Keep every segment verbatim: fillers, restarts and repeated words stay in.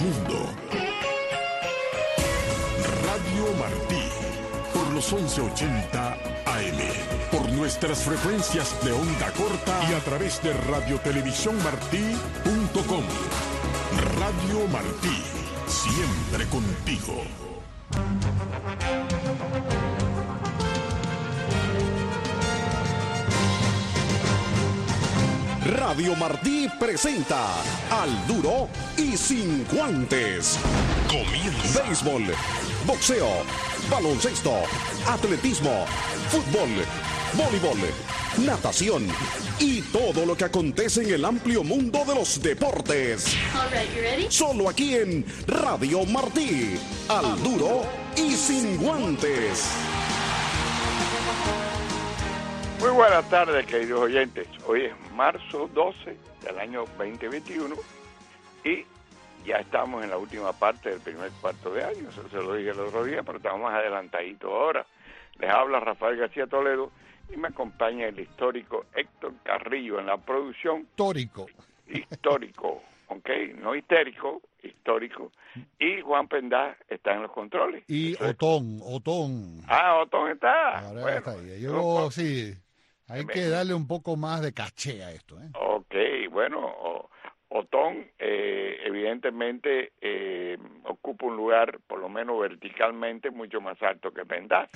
mundo. Radio Martí, por los once ochenta A M, por nuestras frecuencias de onda corta y a través de radiotelevisión-martí punto com. Radio Martí, siempre contigo. Radio Martí presenta Al Duro y Sin Guantes. Comienza. Béisbol, boxeo, baloncesto, atletismo, fútbol, voleibol, natación y todo lo que acontece en el amplio mundo de los deportes. All right, you ready? Solo aquí en Radio Martí. Al Duro y Sin Guantes. Muy buenas tardes, queridos oyentes. Hoy es marzo doce del año veinte veintiuno y ya estamos en la última parte del primer cuarto de año. Eso se lo dije el otro día, pero estamos más adelantaditos ahora. Les habla Rafael García Toledo y me acompaña el histórico Héctor Carrillo en la producción. Histórico. Histórico, ¿ok? No histérico, histórico. Y Juan Pendá está en los controles. Y Eso es. Otón, Otón. Ah, Otón está. Ahora Bueno, está ahí. Yo, no, sí, hay que darle un poco más de caché a esto, ¿eh? Ok, bueno, o, Otón eh, evidentemente eh, ocupa un lugar, por lo menos verticalmente, mucho más alto que Pendá.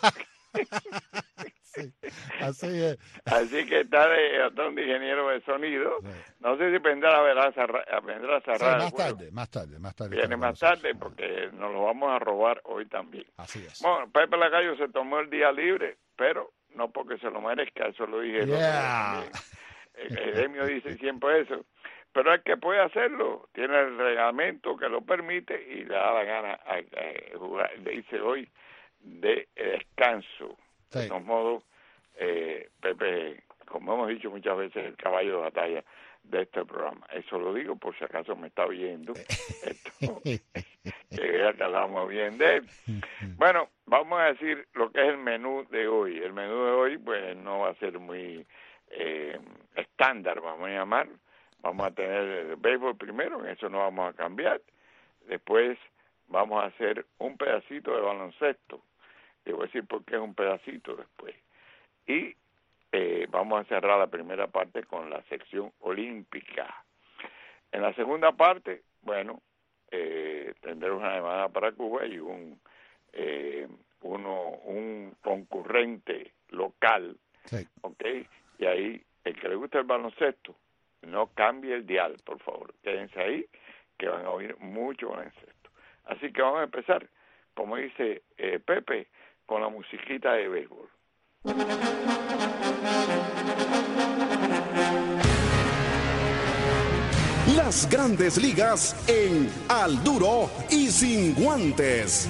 Sí, así es. Así que está de Otón de ingeniero de sonido. Sí. No sé si Pendá vendrá a cerrar. Vendrá a Sí, cerrar más el juego. tarde, más tarde, más tarde. Viene estamos más nosotros. tarde porque nos lo vamos a robar hoy también. Así es. Bueno, Pepe Lacayo se tomó el día libre, pero no porque se lo merezca, eso lo dije. el otro día Yeah. también. El gremio dice siempre eso. Pero el que puede hacerlo, tiene el reglamento que lo permite y le da la gana a, a jugar. Le dice hoy de descanso. Sí. De todos modos, eh, Pepe, como hemos dicho muchas veces, el caballo de batalla de este programa. Eso lo digo por si acaso me está oyendo. Esto, que vea que hablamos bien de él. Bueno, vamos a decir lo que es el menú de hoy. El menú de hoy, pues, no va a ser muy eh, estándar, vamos a llamar. Vamos a tener el béisbol primero, en eso no vamos a cambiar. Después vamos a hacer un pedacito de baloncesto. Le voy a decir por qué es un pedacito después. Y eh, vamos a cerrar la primera parte con la sección olímpica. En la segunda parte, bueno, eh, tendremos una llamada para Cuba y un eh, uno un concurrente local, Sí. ¿ok? Y ahí, el que le gusta el baloncesto, no cambie el dial, por favor. Quédense ahí, que van a oír mucho baloncesto. Así que vamos a empezar, como dice eh, Pepe, con la musiquita de béisbol. Las Grandes Ligas en Al Duro y Sin Guantes.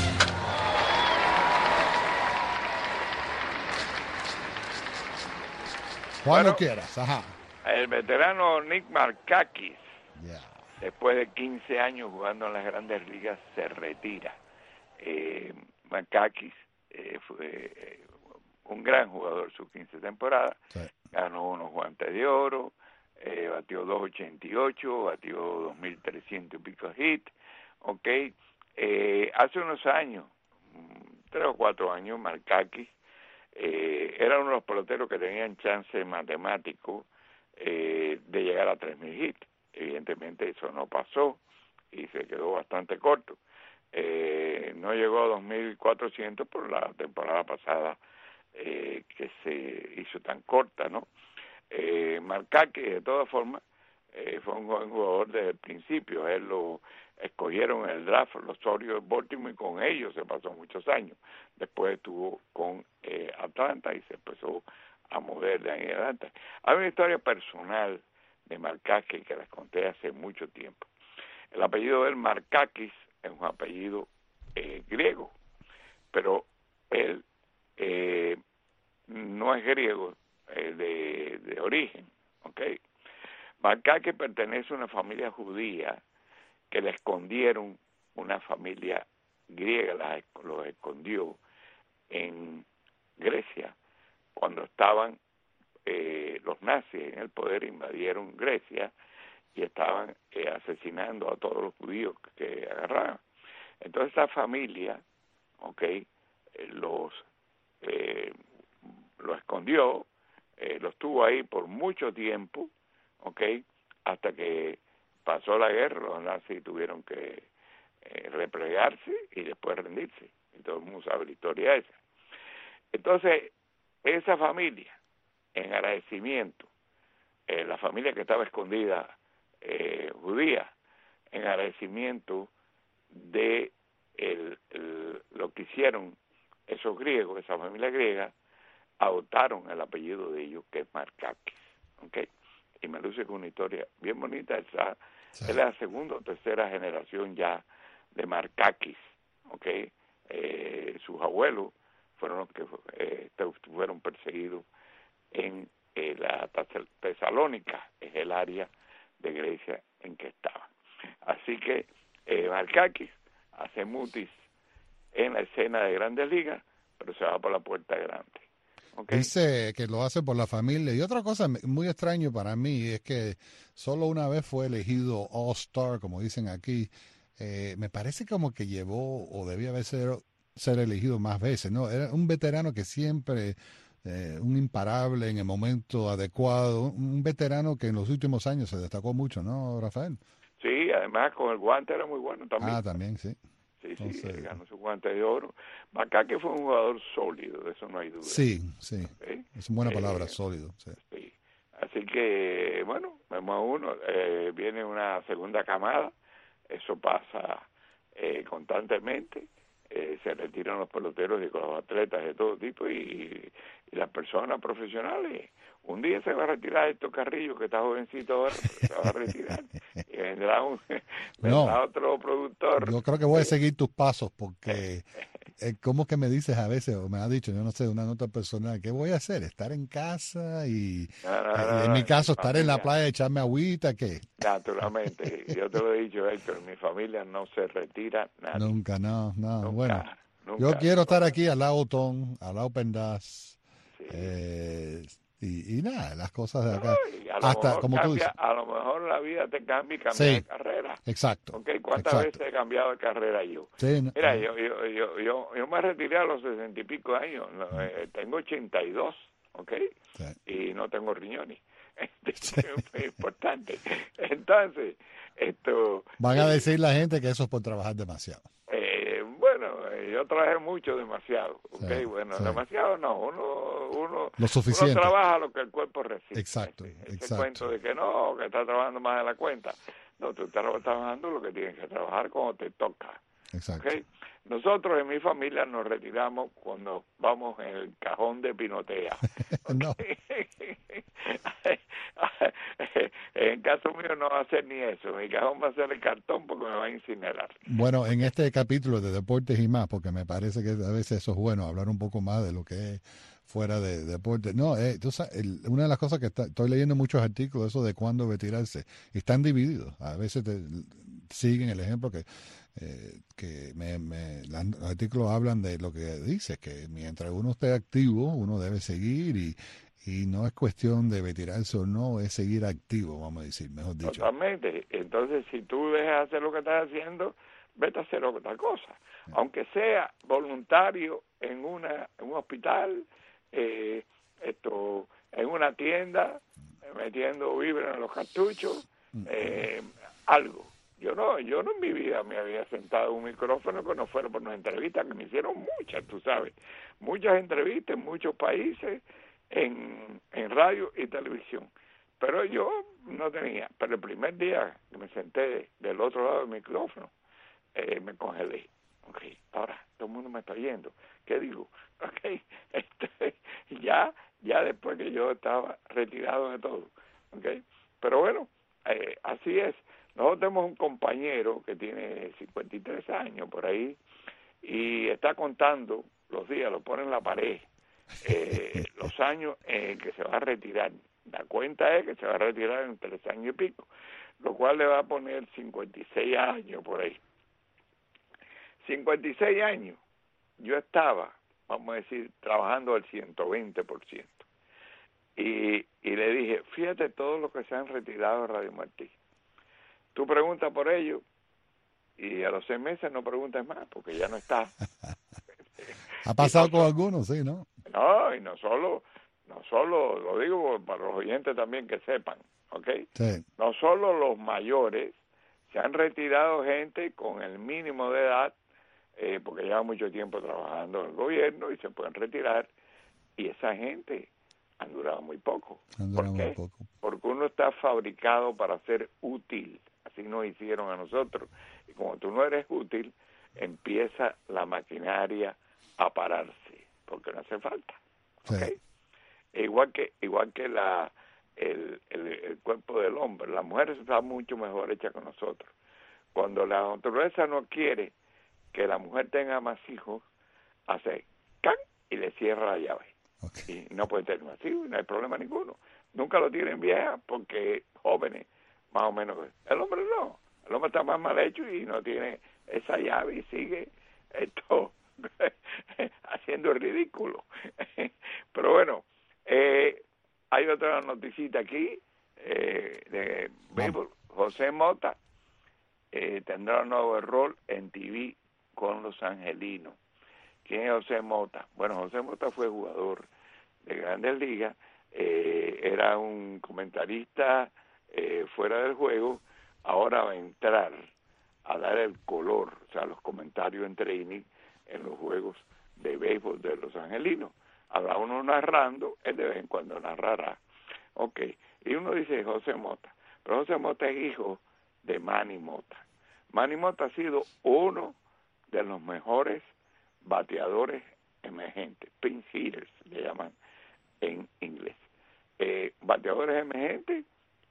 Cuando Bueno. quieras, ajá. El veterano Nick Markakis, Ya. después de quince años jugando en las Grandes Ligas, se retira. Eh, Markakis eh, fue eh, un gran jugador sus quince temporadas, Sí. ganó unos guantes de oro, eh, batió dos ochenta y ocho, batió dos mil trescientos y pico hits, ok. Eh, hace unos años, tres o cuatro años, Markakis eh, era uno de los peloteros que tenían chance matemático eh, de llegar a tres mil hits. Evidentemente eso no pasó y se quedó bastante corto. Eh, no llegó a dos mil cuatrocientos por la temporada pasada eh, que se hizo tan corta, ¿no? Eh, Markakis, de todas formas, eh, fue un buen jugador desde el principio. Él lo escogieron en el draft los Orioles de Baltimore y con ellos se pasó muchos años. Después estuvo con eh, Atlanta y se empezó a mover de ahí en adelante. Hay una historia personal de Markakis que les conté hace mucho tiempo. El apellido de él, Markakis, es un apellido eh, griego, pero él eh, no es griego eh, de, de origen, ¿ok? Markakis pertenece a una familia judía que le escondieron una familia griega, la, los escondió en Grecia cuando estaban eh, los nazis en el poder, invadieron Grecia y estaban eh, asesinando a todos los judíos que, que agarraban. Entonces esa familia, ok, eh, los eh, lo escondió, eh, los tuvo ahí por mucho tiempo, ok, hasta que pasó la guerra, los nazis tuvieron que eh, replegarse y después rendirse, y todo el mundo sabe la historia esa. Entonces, esa familia, en agradecimiento, eh, la familia que estaba escondida, eh, judía, en agradecimiento de el, el, lo que hicieron esos griegos, esa familia griega, adoptaron el apellido de ellos, que es Markakis, ¿ok? Y me luce con una historia bien bonita. Esa, sí. Es la segunda o tercera generación ya de Markakis, ¿ok? Eh, sus abuelos fueron los que eh, fueron perseguidos en eh, la Tesalónica, es el área de Grecia en que estaban. Así que eh, Markakis hace mutis en la escena de Grandes Ligas, pero se va por la puerta grande. Okay. Dice que lo hace por la familia. Y otra cosa muy extraña para mí es que solo una vez fue elegido All-Star, como dicen aquí. Eh, me parece como que llevó, o debía haber ser, ser elegido más veces, ¿no? Era un veterano que siempre, eh, un imparable en el momento adecuado, un veterano que en los últimos años se destacó mucho, ¿no, Rafael? Sí, además con el guante era muy bueno también. Ah, también, sí. Sí, Entonces, sí, él ganó su guante de oro. Macake fue un jugador sólido, de eso no hay duda. Sí, sí. ¿Okay? Es una buena eh, palabra, sólido. Sí. Sí. Así que, bueno, vemos a uno, eh, viene una segunda camada, eso pasa eh, constantemente, eh, se retiran los peloteros y con los atletas de todo tipo y, y las personas profesionales. Un día se va a retirar Héctor Carrillo, que está jovencito ahora, se va a retirar. Y vendrá, un, vendrá no, otro productor. Yo creo que voy a seguir tus pasos, porque eh, ¿cómo que me dices a veces, o me has dicho, yo no sé, una nota personal, ¿qué voy a hacer? ¿Estar en casa? Y, no, no, no, y en mi caso, estar familia, en la playa, echarme agüita, ¿qué? Naturalmente, yo te lo he dicho, Héctor, mi familia no se retira nadie. Nunca, no, no, nunca, bueno. Nunca, yo quiero nunca. estar aquí al lado Tom, al lado Pendas, sí. eh, Y, y nada, las cosas de acá, no, hasta como cambia, tú dices. A lo mejor la vida te cambia y cambia sí, de carrera. Exacto. ¿Okay? ¿Cuántas exacto. veces he cambiado de carrera yo? Sí, no, Mira, no. Yo, yo, yo, yo, yo me retiré a los sesenta y pico años, no, mm. eh, tengo ochenta y dos, ¿ok? Sí. Y no tengo riñones. Sí. Es muy importante. Entonces, esto... Van a eh, decir la gente que eso es por trabajar demasiado. Eh, bueno, yo trabajé mucho, demasiado, ¿ok? Sí, bueno, sí. demasiado no, uno uno, lo suficiente. uno trabaja lo que el cuerpo resiste. Exacto, Ese, ese exacto. cuento de que no, que está trabajando más de la cuenta. No, tú estás trabajando lo que tienes que trabajar cuando te toca. Exacto. ¿Okay? Nosotros en mi familia nos retiramos cuando vamos en el cajón de pinotea. No. En caso mío no va a ser ni eso, mi cajón va a ser el cartón porque me va a incinerar. Bueno, en este capítulo de deportes y más, porque me parece que a veces eso es bueno, hablar un poco más de lo que es fuera de deporte. No, eh, tú sabes, el, una de las cosas que está, estoy leyendo muchos artículos, eso de cuándo retirarse, están divididos. A veces te, siguen el ejemplo que eh, que me, me, los artículos hablan de lo que dice, que mientras uno esté activo, uno debe seguir y Y no es cuestión de retirarse o no, es seguir activo, vamos a decir, mejor dicho. Totalmente. Entonces, si tú dejas de hacer lo que estás haciendo, vete a hacer otra cosa. Sí. Aunque sea voluntario en una en un hospital, eh, esto en una tienda, metiendo víveres en los cartuchos, eh, algo. Yo no, yo no en mi vida me había sentado en un micrófono que no fuera por unas entrevistas, que me hicieron muchas, tú sabes. Muchas entrevistas en muchos países, En, en radio y televisión, pero yo no tenía, pero el primer día que me senté del otro lado del micrófono, eh, me congelé. Okay, ahora todo el mundo me está oyendo, ¿qué digo? Okay, este, ya, ya después que yo estaba retirado de todo, okay, pero bueno, eh, así es. Nosotros tenemos un compañero que tiene cincuenta y tres años por ahí y está contando los días, lo pone en la pared. Eh, los años en que se va a retirar. La cuenta es que se va a retirar en tres años y pico, lo cual le va a poner cincuenta y seis años por ahí. cincuenta y seis años. Yo estaba, vamos a decir, trabajando al ciento veinte por ciento. Y, y le dije, fíjate todos los que se han retirado de Radio Martí. tú preguntas por ellos y a los seis meses no preguntas más porque ya no está. Ha pasado no con so, algunos, sí, ¿no? No, y no solo, no solo, lo digo para los oyentes también que sepan, ¿ok? Sí. No solo los mayores, se han retirado gente con el mínimo de edad, eh, porque lleva mucho tiempo trabajando en el gobierno y se pueden retirar, y esa gente han durado muy poco. Han ¿Por durado qué? muy poco. Porque uno está fabricado para ser útil, así nos hicieron a nosotros, y como tú no eres útil, empieza la maquinaria a pararse, porque no hace falta, ¿ok? Sí. Igual que igual que la el, el, el cuerpo del hombre, la mujer está mucho mejor hecha que nosotros. Cuando la naturaleza no quiere que la mujer tenga más hijos, hace ¡can! Y le cierra la llave. Okay. Y no puede tener más hijos, no hay problema ninguno. Nunca lo tienen vieja porque jóvenes, más o menos. El hombre no, el hombre está más mal hecho y no tiene esa llave y sigue esto haciendo el ridículo. Pero bueno, eh, hay otra noticita aquí eh, de béisbol. José Mota eh, tendrá un nuevo rol en T V con los angelinos. ¿Quién es José Mota? Bueno, José Mota fue jugador de Grandes Ligas, eh, era un comentarista eh, fuera del juego, ahora va a entrar a dar el color, o sea, los comentarios en training en los juegos de béisbol de los angelinos. Habrá uno narrando, él de vez en cuando narrará. Ok, y uno dice José Mota, pero José Mota es hijo de Manny Mota. Manny Mota ha sido uno de los mejores bateadores emergentes, pinch hitters le llaman en inglés. Eh, bateadores emergentes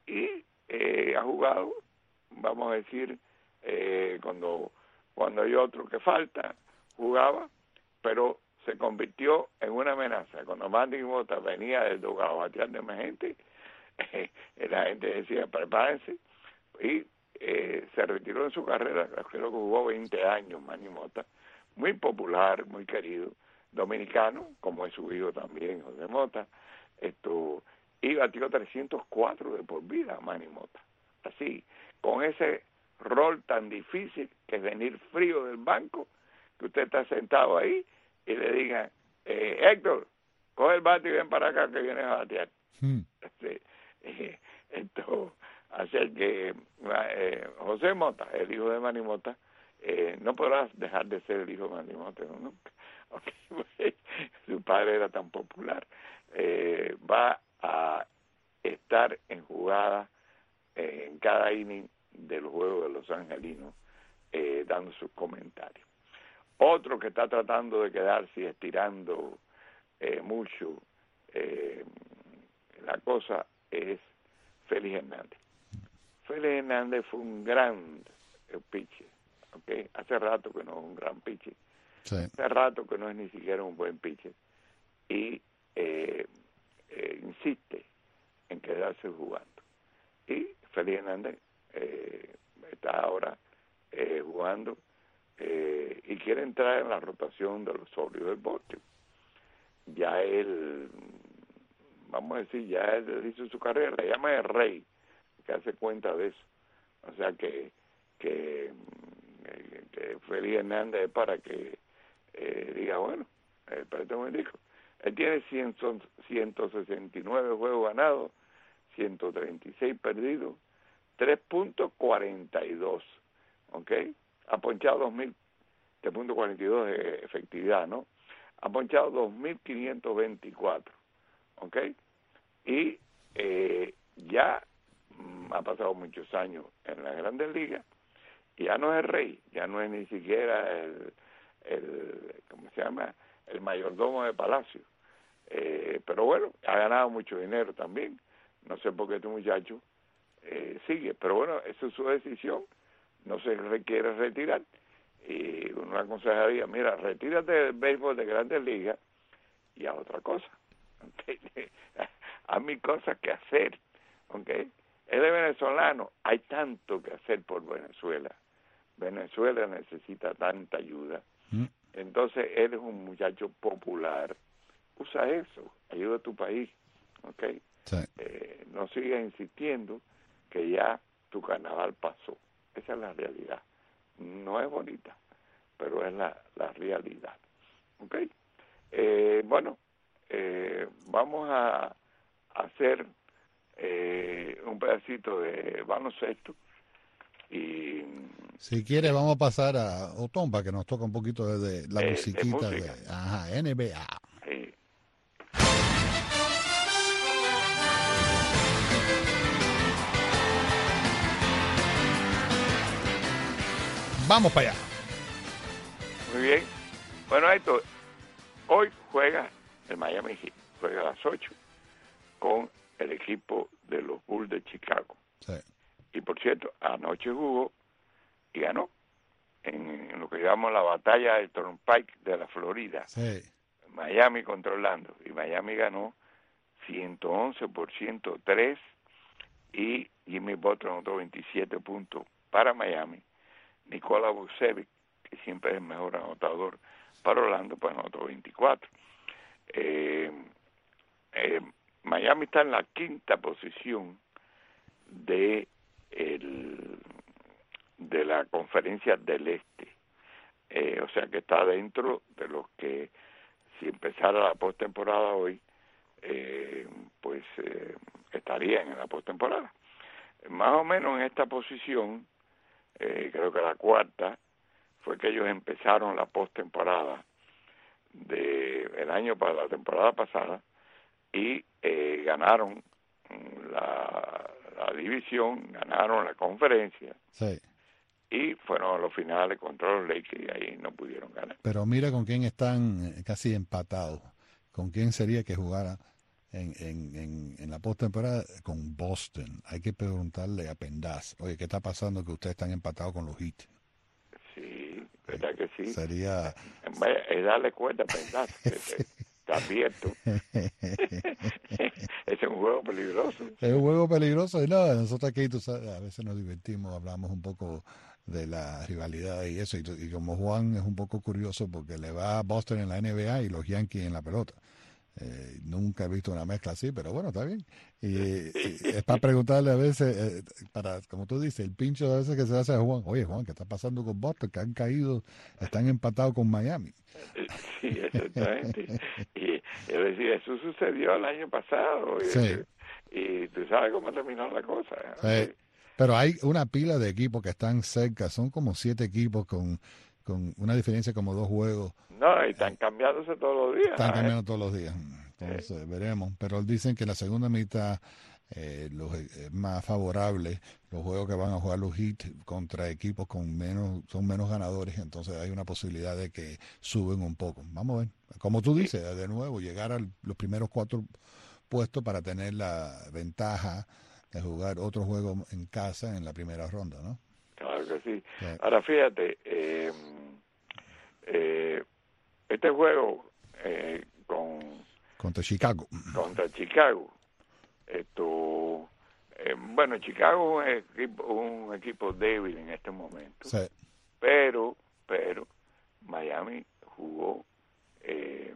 y eh, ha jugado, vamos a decir, eh, cuando, cuando hay otro que falta, jugaba, pero se convirtió en una amenaza. Cuando Manny Mota venía del dogado a batear de emergente, eh, la gente decía, prepárense, y eh, se retiró en su carrera, creo que jugó veinte años Manny Mota, muy popular, muy querido, dominicano, como es su hijo también, José Mota, esto, y batió trescientos cuatro de por vida Manny Mota. Así, con ese rol tan difícil que es venir frío del banco, que usted está sentado ahí y le digan, eh, Héctor, coge el bate y ven para acá que vienes a batear. Hmm. Así, eh, esto, hacer que eh, José Mota, el hijo de Manny Mota, eh, no podrás dejar de ser el hijo de Manny Mota, ¿no? Nunca. Okay. Su padre era tan popular. Eh, va a estar en jugada eh, en cada inning del juego de los angelinos, eh, dando sus comentarios. Otro que está tratando de quedarse y estirando eh, mucho eh, la cosa es Félix Hernández. Félix Hernández fue un gran pitcher, ¿okay? Hace rato que no es un gran pitcher, sí. Hace rato que no es ni siquiera un buen pitcher, y eh, eh, insiste en quedarse jugando. Y Félix Hernández eh, está ahora eh, jugando eh, y quiere entrar en la rotación de los sobrios del Baltimore. Ya él, vamos a decir, ya él hizo su carrera, le llama el rey, que hace cuenta de eso. O sea que que, que Félix Hernández para que eh, diga, bueno, eh, espérate un momentico, él tiene ciento sesenta y nueve juegos ganados, ciento treinta y seis perdidos, tres punto cuarenta y dos, ¿ok? Ha ponchado dos mil, tres punto cuarenta y dos de efectividad, ¿no? Ha ponchado dos mil quinientos veinticuatro, ¿ok? Y eh, ya mm, ha pasado muchos años en las Grandes Ligas, y ya no es el rey, ya no es ni siquiera el, el ¿cómo se llama?, el mayordomo de Palacio. Eh, pero bueno, ha ganado mucho dinero también. No sé por qué este muchacho eh, sigue, pero bueno, esa es su decisión. No se requiere retirar. Y uno aconsejaría, mira, retírate del béisbol de Grandes Ligas y a otra cosa. ¿Okay? A mí cosas que hacer. ¿Okay? Él es venezolano, hay tanto que hacer por Venezuela. Venezuela necesita tanta ayuda. Mm. Entonces, él es un muchacho popular. Usa eso, ayuda a tu país. ¿Okay? Sí. Eh, no sigas insistiendo que ya tu carnaval pasó. Esa es la realidad. No es bonita, pero es la, la realidad. ¿Ok? Eh, bueno, eh, vamos a hacer eh, un pedacito de baloncesto y... Si quiere, vamos a pasar a Otón para que nos toque un poquito de, de la eh, musiquita de, de, música. ajá, N B A. Sí. Vamos para allá. Muy bien. Bueno, esto, hoy juega el Miami Heat, juega a las ocho con el equipo de los Bulls de Chicago. Sí. Y por cierto, anoche jugó y ganó en, en lo que llamamos la batalla del Turnpike de la Florida. Sí. Miami contra Orlando. Y Miami ganó ciento once por ciento tres y Jimmy Butler anotó veintisiete puntos para Miami. Nikola Vucevic, que siempre es el mejor anotador para Orlando, pues anotó veinticuatro. Eh, eh, Miami está en la quinta posición de el, de la conferencia del Este. Eh, o sea que está dentro de los que, si empezara la postemporada hoy, eh, pues eh, estarían en la postemporada. Más o menos en esta posición, eh, creo que la cuarta, fue que ellos empezaron la postemporada de el año para la temporada pasada y eh, ganaron la, la división, ganaron la conferencia. Sí. Y fueron a los finales contra los Lakers y ahí no pudieron ganar. Pero mira con quién están casi empatados. ¿Con quién sería que jugara en, en, en, en la postemporada? Con Boston. Hay que preguntarle a Pendas, oye, ¿qué está pasando que ustedes están empatados con los Heat? Sí, ¿verdad que sí? Sería... Vaya, es darle cuenta a Pendas, que Sí. está abierto. Es un juego peligroso. Es un juego peligroso. Y no, nosotros aquí, tú sabes, a veces nos divertimos, hablamos un poco de la rivalidad y eso. Y, y como Juan es un poco curioso porque le va a Boston en la N B A y los Yankees en la pelota. Eh, nunca he visto una mezcla así, pero bueno, está bien. Y, y es para preguntarle a veces, eh, para como tú dices, el pincho a veces que se hace a Juan, oye Juan, ¿qué está pasando con Boston? Que han caído, están empatados con Miami. Sí, exactamente. Y yo decía, eso sucedió el año pasado. Y, Sí. y tú sabes cómo terminó la cosa. Sí. Pero hay una pila de equipos que están cerca, son como siete equipos con, con una diferencia como dos juegos. No, y están cambiándose todos los días. Están ¿eh? cambiando todos los días. Entonces, eh. veremos. Pero dicen que en la segunda mitad eh, los, es eh, más favorable los juegos que van a jugar los Heat contra equipos con menos, son menos ganadores. Entonces hay una posibilidad de que suben un poco. Vamos a ver. Como tú dices, de nuevo, llegar a los primeros cuatro puestos para tener la ventaja de jugar otro juego en casa en la primera ronda, ¿no? Claro que sí. Sí. Ahora fíjate, eh, eh, este juego eh, con contra Chicago. Contra Chicago. Esto, eh, bueno, Chicago es un equipo, un equipo débil en este momento. Sí. Pero, pero Miami jugó, eh,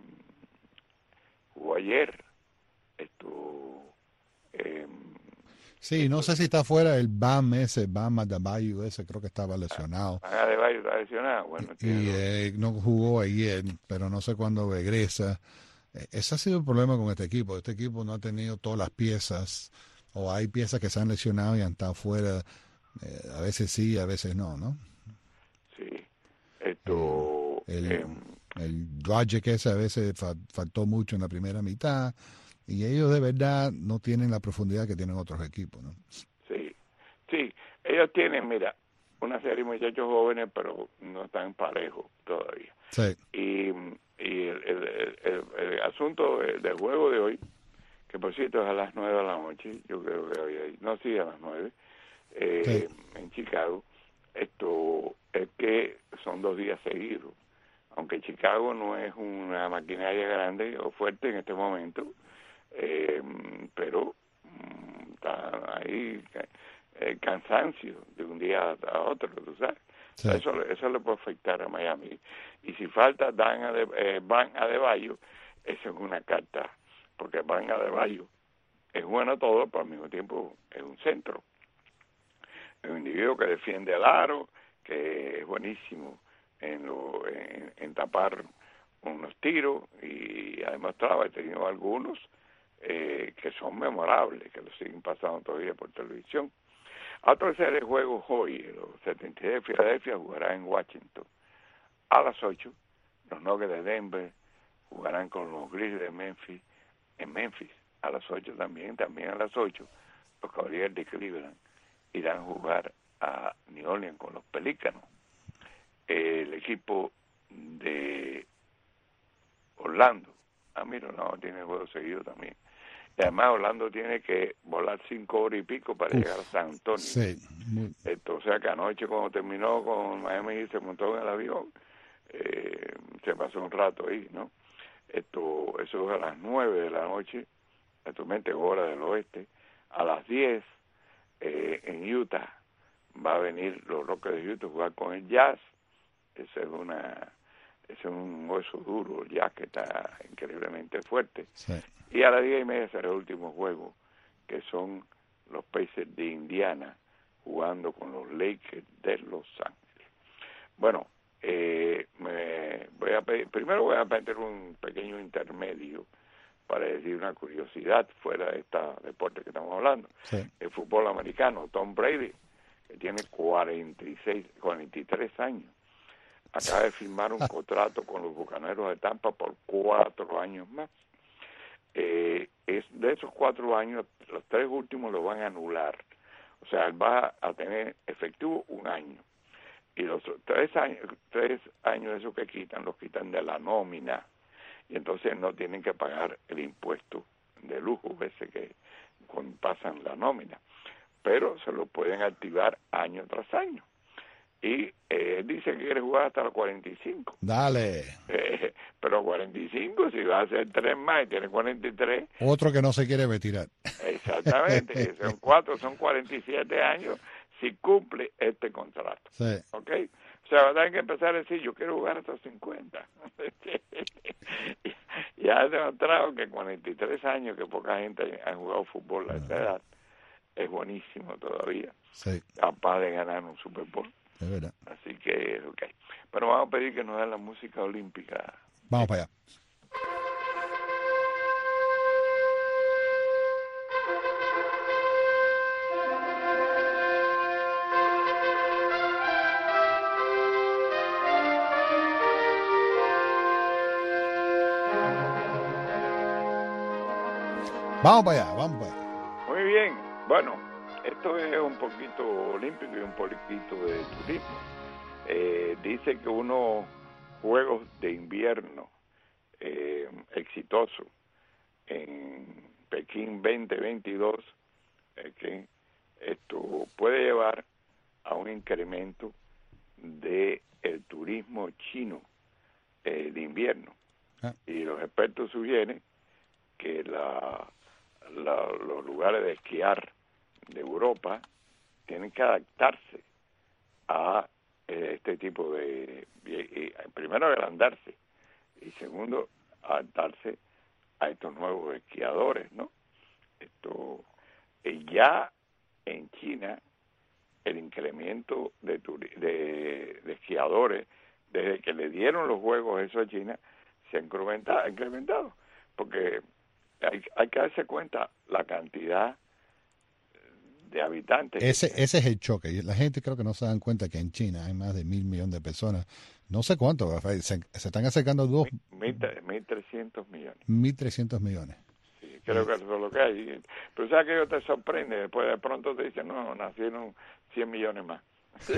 jugó ayer. Esto. Eh, Sí, no sé si está fuera el Bam ese, Bam Adebayo ese, creo que estaba lesionado. Bam Adebayo está lesionado, bueno. Y eh, no jugó ayer, pero no sé cuándo regresa. Eh, ese ha sido el problema con este equipo. Este equipo no ha tenido todas las piezas, o hay piezas que se han lesionado y han estado fuera. Eh, a veces sí, a veces no, ¿no? Sí. Esto... Eh, el eh, el Dragic ese a veces fa faltó mucho en la primera mitad. Y ellos de verdad no tienen la profundidad que tienen otros equipos, ¿no? Sí, sí. Ellos tienen, mira, una serie de muchachos jóvenes, pero no están parejos todavía. Sí. Y, y el, el, el, el asunto del juego de hoy, que por cierto es a las nueve de la noche, yo creo que hoy, no, sí, a las nueve, eh, sí. en Chicago, esto es que son dos días seguidos. Aunque Chicago no es una maquinaria grande o fuerte en este momento, Eh, pero mm, está ahí el cansancio de un día a otro, tú sabes. Sí. Eso, eso le puede afectar a Miami. Y si falta Dan Ade, eh, Bam Adebayo, eso es una carta, porque Bam Adebayo es bueno todo, pero al mismo tiempo es un centro. un individuo que defiende el aro, que es buenísimo en, lo, en, en tapar unos tiros, y ha demostrado, ha tenido algunos eh, que son memorables, que lo siguen pasando todavía por televisión. Otro serie de juegos hoy, los setenta y seis de Filadelfia jugará en Washington a las ocho, los Nuggets de Denver jugarán con los Grizzlies de Memphis en Memphis a las ocho también, también a las ocho, los Cavaliers de Cleveland irán a jugar a New Orleans con los Pelícanos. El equipo de Orlando, ah mira, no, tiene juego seguido también. Y además Orlando tiene que volar cinco horas y pico para Uf, llegar a San Antonio. Sí. Muy... Esto, o sea que anoche cuando terminó con Miami y se montó en el avión, eh, se pasó un rato ahí, ¿no? Esto, eso es a las nueve de la noche, actualmente hora del oeste. A las diez eh, en Utah va a venir los Rockets de Utah a jugar con el Jazz. Ese es una, ese es un hueso duro, el Jazz, que está increíblemente fuerte. Sí. Y a las diez y media será el último juego, que son los Pacers de Indiana jugando con los Lakers de Los Ángeles. Bueno, eh, me voy a pedir, primero voy a meter un pequeño intermedio para decir una curiosidad fuera de este deporte que estamos hablando. Sí. El fútbol americano, Tom Brady, que tiene cuarenta y seis, cuarenta y tres años, acaba de firmar un contrato con los Bucaneros de Tampa por cuatro años más. Eh, es de esos cuatro años, los tres últimos lo van a anular. O sea, él va a tener efectivo un año. Y los tres años, tres años de esos que quitan, los quitan de la nómina. Y entonces no tienen que pagar el impuesto de lujo ese que cuando pasan la nómina. Pero se lo pueden activar año tras año. Y eh, dice que quiere jugar hasta los cuarenta y cinco. Dale. Eh, pero cuarenta y cinco, si va a ser tres más y tiene cuarenta y tres. Otro que no se quiere retirar. Exactamente. Son cuatro, son cuarenta y siete años si cumple este contrato. Sí. ¿Ok? O sea, va a tener que empezar a decir, yo quiero jugar hasta cincuenta. Y ha demostrado que cuarenta y tres años, que poca gente ha jugado fútbol a esa edad, es buenísimo todavía. Sí. Capaz de ganar un Super Bowl. Es verdad. Así que, ok. Pero vamos a pedir que nos den la música olímpica. Vamos para allá. Vamos para allá, vamos para allá. Muy bien. Bueno, esto es un poquito olímpico y un poquito de turismo. Eh, dice que unos Juegos de Invierno eh, exitosos en Pekín veinte veintidós, eh, que esto puede llevar a un incremento de el turismo chino eh, de invierno. Ah. Y los expertos sugieren que la, la, los lugares de esquiar de Europa tienen que adaptarse a eh, este tipo de, y, y, primero agrandarse y segundo adaptarse a estos nuevos esquiadores, ¿no? Esto eh, ya en China el incremento de, de, de esquiadores desde que le dieron los juegos eso a China se ha incrementado, incrementado porque hay, hay que darse cuenta la cantidad de habitantes. Ese, ese es el choque. La gente creo que no se dan cuenta que en China hay más de mil millones de personas. No sé cuánto, se, se están acercando a dos... Mil trescientos millones. Mil trescientos millones. Sí, creo que eso es lo que hay. Pero sabes que ellos te sorprende, después de pronto te dicen, no, nacieron cien millones más.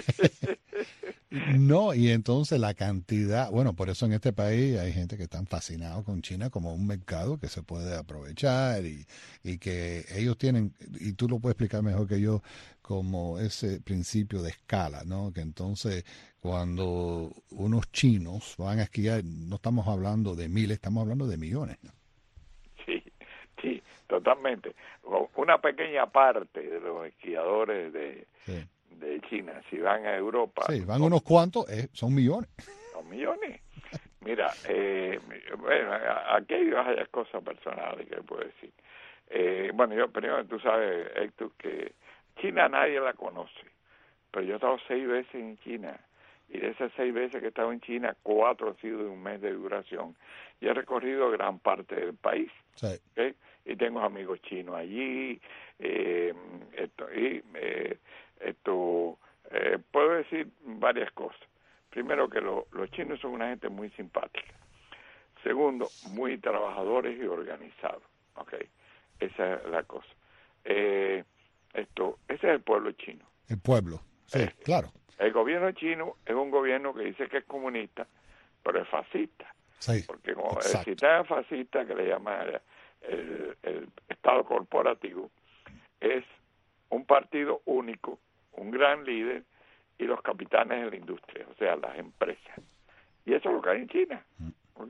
No, y entonces la cantidad, bueno, por eso en este país hay gente que están fascinados con China como un mercado que se puede aprovechar y, y que ellos tienen, y tú lo puedes explicar mejor que yo, como ese principio de escala, ¿no? Que entonces cuando unos chinos van a esquiar, no estamos hablando de miles, estamos hablando de millones, ¿no? Sí, sí, totalmente. Una pequeña parte de los esquiadores de... Sí. de China, si van a Europa... Sí, van unos cuantos, eh, son millones. Son millones. Mira, eh, bueno, aquí hay varias cosas personales que puedo decir. Eh, bueno, yo primero, tú sabes, Héctor, que China nadie la conoce. pero yo he estado seis veces en China, y de esas seis veces que he estado en China, cuatro han sido de un mes de duración, y he recorrido gran parte del país. Sí. ¿Okay? Y tengo amigos chinos allí, eh, esto, y eh, esto eh, puedo decir varias cosas. Primero, que lo, los chinos son una gente muy simpática. Segundo, muy trabajadores y organizados. ¿Okay? Esa es la cosa. Eh, esto, ese es el pueblo chino. El pueblo, sí, eh, claro. El gobierno chino es un gobierno que dice que es comunista, pero es fascista. Sí, porque como el sistema fascista, que le llaman el, el Estado corporativo, es un partido único, un gran líder y los capitanes de la industria, o sea, las empresas. Y eso es lo que hay en China, ¿ok?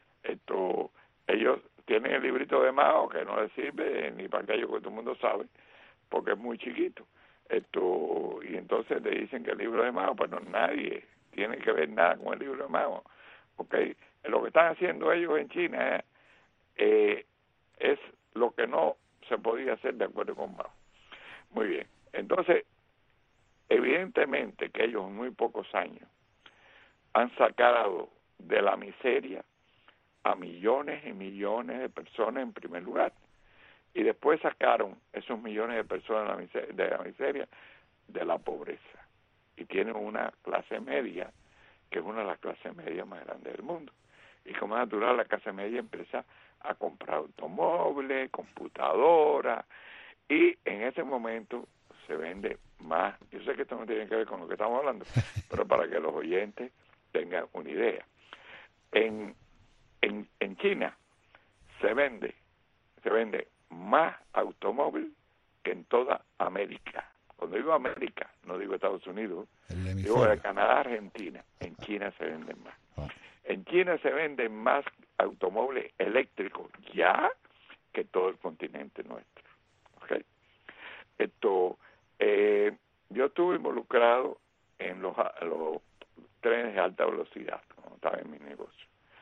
Esto, ellos tienen el librito de Mao, que no les sirve ni para aquello que todo el mundo sabe, porque es muy chiquito. Esto, y entonces le dicen que el libro de Mao, pues no, nadie tiene que ver nada con el libro de Mao, ¿ok? Lo que están haciendo ellos en China eh, es lo que no se podía hacer de acuerdo con Mao. Muy bien, entonces, evidentemente que ellos en muy pocos años han sacado de la miseria a millones y millones de personas en primer lugar, y después sacaron esos millones de personas de la miseria, de la, miseria, de la pobreza, y tienen una clase media que es una de las clases medias más grandes del mundo. Y como es natural, la clase media empieza a comprar automóviles, computadoras, y en ese momento se vende más. Yo sé que esto no tiene que ver con lo que estamos hablando, pero para que los oyentes tengan una idea. En, en, en China se vende, se vende más automóvil que en toda América. Cuando digo América, no digo Estados Unidos, digo de Canadá, Argentina. En China se venden más. Oh. En China se venden más automóviles eléctricos ya que todo el continente nuestro. ¿Okay? Esto, eh, yo estuve involucrado en los, los trenes de alta velocidad cuando estaba en mi negocio.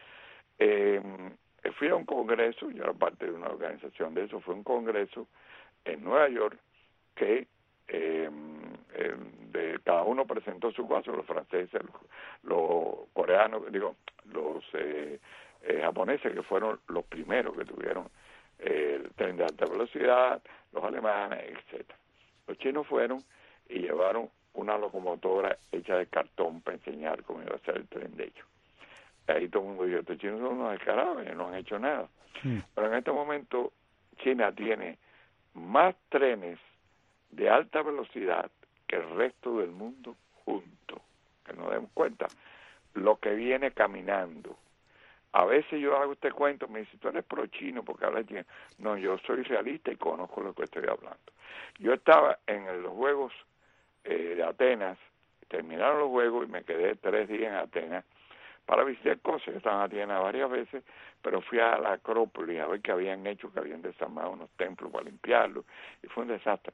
Eh, fui a un congreso, yo era parte de una organización de eso, fue un congreso en Nueva York que eh, eh, de, cada uno presentó su caso, los franceses, los, los coreanos, digo, los eh, eh, japoneses, que fueron los primeros que tuvieron eh, el tren de alta velocidad, los alemanes, etcétera. Los chinos fueron y llevaron una locomotora hecha de cartón para enseñar cómo iba a ser el tren de ellos. Ahí todo el mundo dijo, estos chinos son unos descarados, no han hecho nada. Sí. Pero en este momento China tiene más trenes de alta velocidad que el resto del mundo junto. Que nos demos cuenta lo que viene caminando. A veces yo hago este cuento, me dice, tú eres pro chino porque hablas chino. No, yo soy realista y conozco lo que estoy hablando. Yo estaba en los Juegos eh, de Atenas, terminaron los Juegos y me quedé tres días en Atenas para visitar cosas. Yo estaba en Atenas varias veces, pero fui a la Acrópolis a ver qué habían hecho, que habían desarmado unos templos para limpiarlos, y fue un desastre.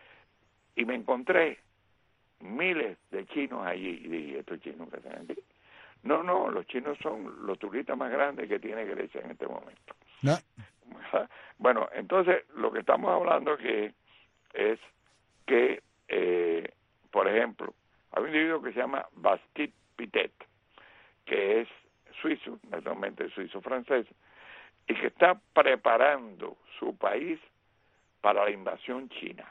Y me encontré miles de chinos allí, y dije, ¿estos chinos que están aquí? No, no, los chinos son los turistas más grandes que tiene Grecia en este momento. No. Bueno, entonces, lo que estamos hablando aquí es que, eh, por ejemplo, hay un individuo que se llama Bastide Pitet, que es suizo, naturalmente suizo-francés, y que está preparando su país para la invasión china.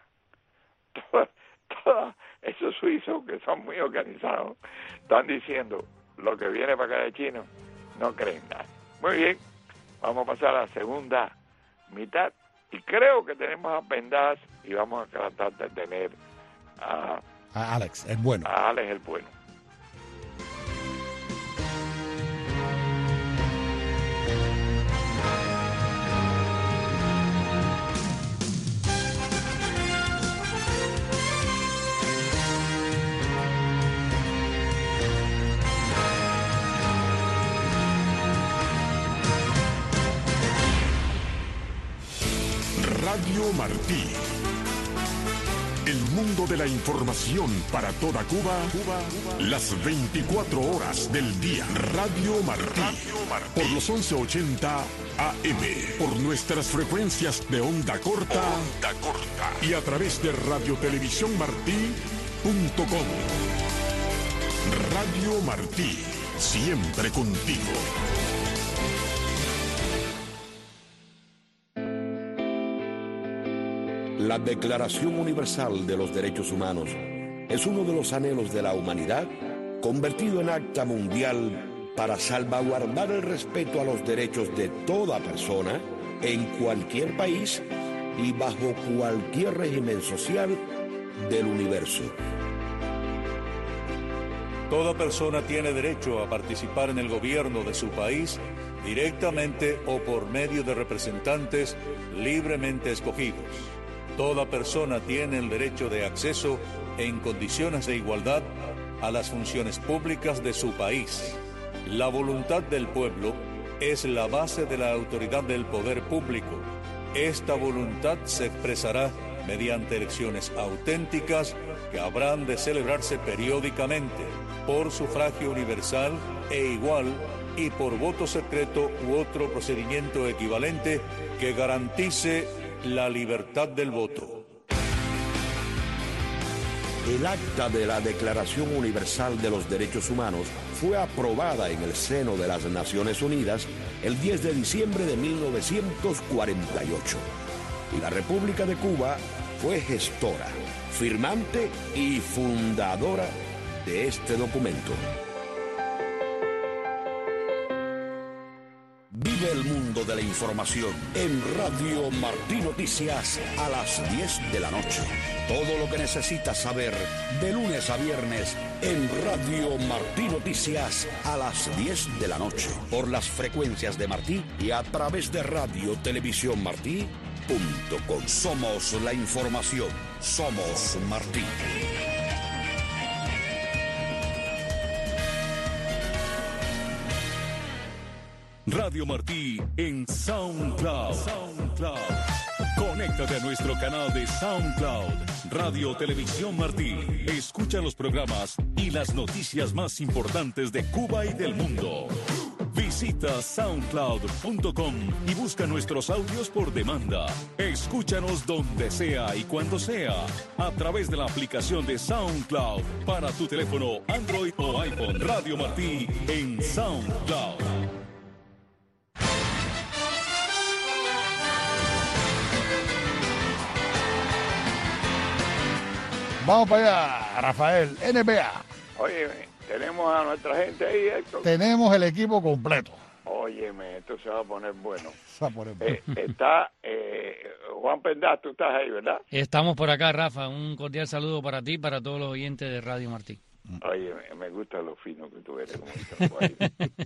Todos toda esos suizos, que son muy organizados, están diciendo, lo que viene para acá de chino, no creen nada. Muy bien, vamos a pasar a la segunda mitad, y creo que tenemos a Pendas, y vamos a tratar de tener a, a Alex, el bueno. A Alex, el bueno. Radio Martí. El mundo de la información para toda Cuba, Cuba, Cuba, las veinticuatro horas del día. Radio Martí. Radio Martí. Por los once ochenta A M. Por nuestras frecuencias de onda corta. Onda corta. Y a través de Radio Televisión Martí punto com. Radio Martí, siempre contigo. La Declaración Universal de los Derechos Humanos es uno de los anhelos de la humanidad convertido en acta mundial para salvaguardar el respeto a los derechos de toda persona en cualquier país y bajo cualquier régimen social del universo. Toda persona tiene derecho a participar en el gobierno de su país directamente o por medio de representantes libremente escogidos. Toda persona tiene el derecho de acceso en condiciones de igualdad a las funciones públicas de su país. La voluntad del pueblo es la base de la autoridad del poder público. Esta voluntad se expresará mediante elecciones auténticas que habrán de celebrarse periódicamente por sufragio universal e igual y por voto secreto u otro procedimiento equivalente que garantice la libertad del voto. El acta de la Declaración Universal de los Derechos Humanos fue aprobada en el seno de las Naciones Unidas el diez de diciembre de mil novecientos cuarenta y ocho. Y la República de Cuba fue gestora, firmante y fundadora de este documento. Vive el mundo de la información en Radio Martí Noticias a las diez de la noche. Todo lo que necesitas saber de lunes a viernes en Radio Martí Noticias a las diez de la noche. Por las frecuencias de Martí y a través de Radio Televisión Martí punto com. Somos la información. Somos Martí. Radio Martí en SoundCloud. SoundCloud. Conéctate a nuestro canal de SoundCloud, Radio Televisión Martí. Escucha los programas y las noticias más importantes de Cuba y del mundo. Visita soundcloud punto com y busca nuestros audios por demanda. Escúchanos donde sea y cuando sea, a través de la aplicación de SoundCloud para tu teléfono Android o iPhone. Radio Martí en SoundCloud. Vamos para allá, Rafael, N B A. Oye, tenemos a nuestra gente ahí, Héctor. Tenemos el equipo completo. Óyeme, esto se va a poner bueno. Se va a poner bueno. Eh, está eh, Juan Pendas, tú estás ahí, ¿verdad? Estamos por acá, Rafa. Un cordial saludo para ti y para todos los oyentes de Radio Martí. Oye, me, me gusta lo fino que tú eres. Como estás ahí.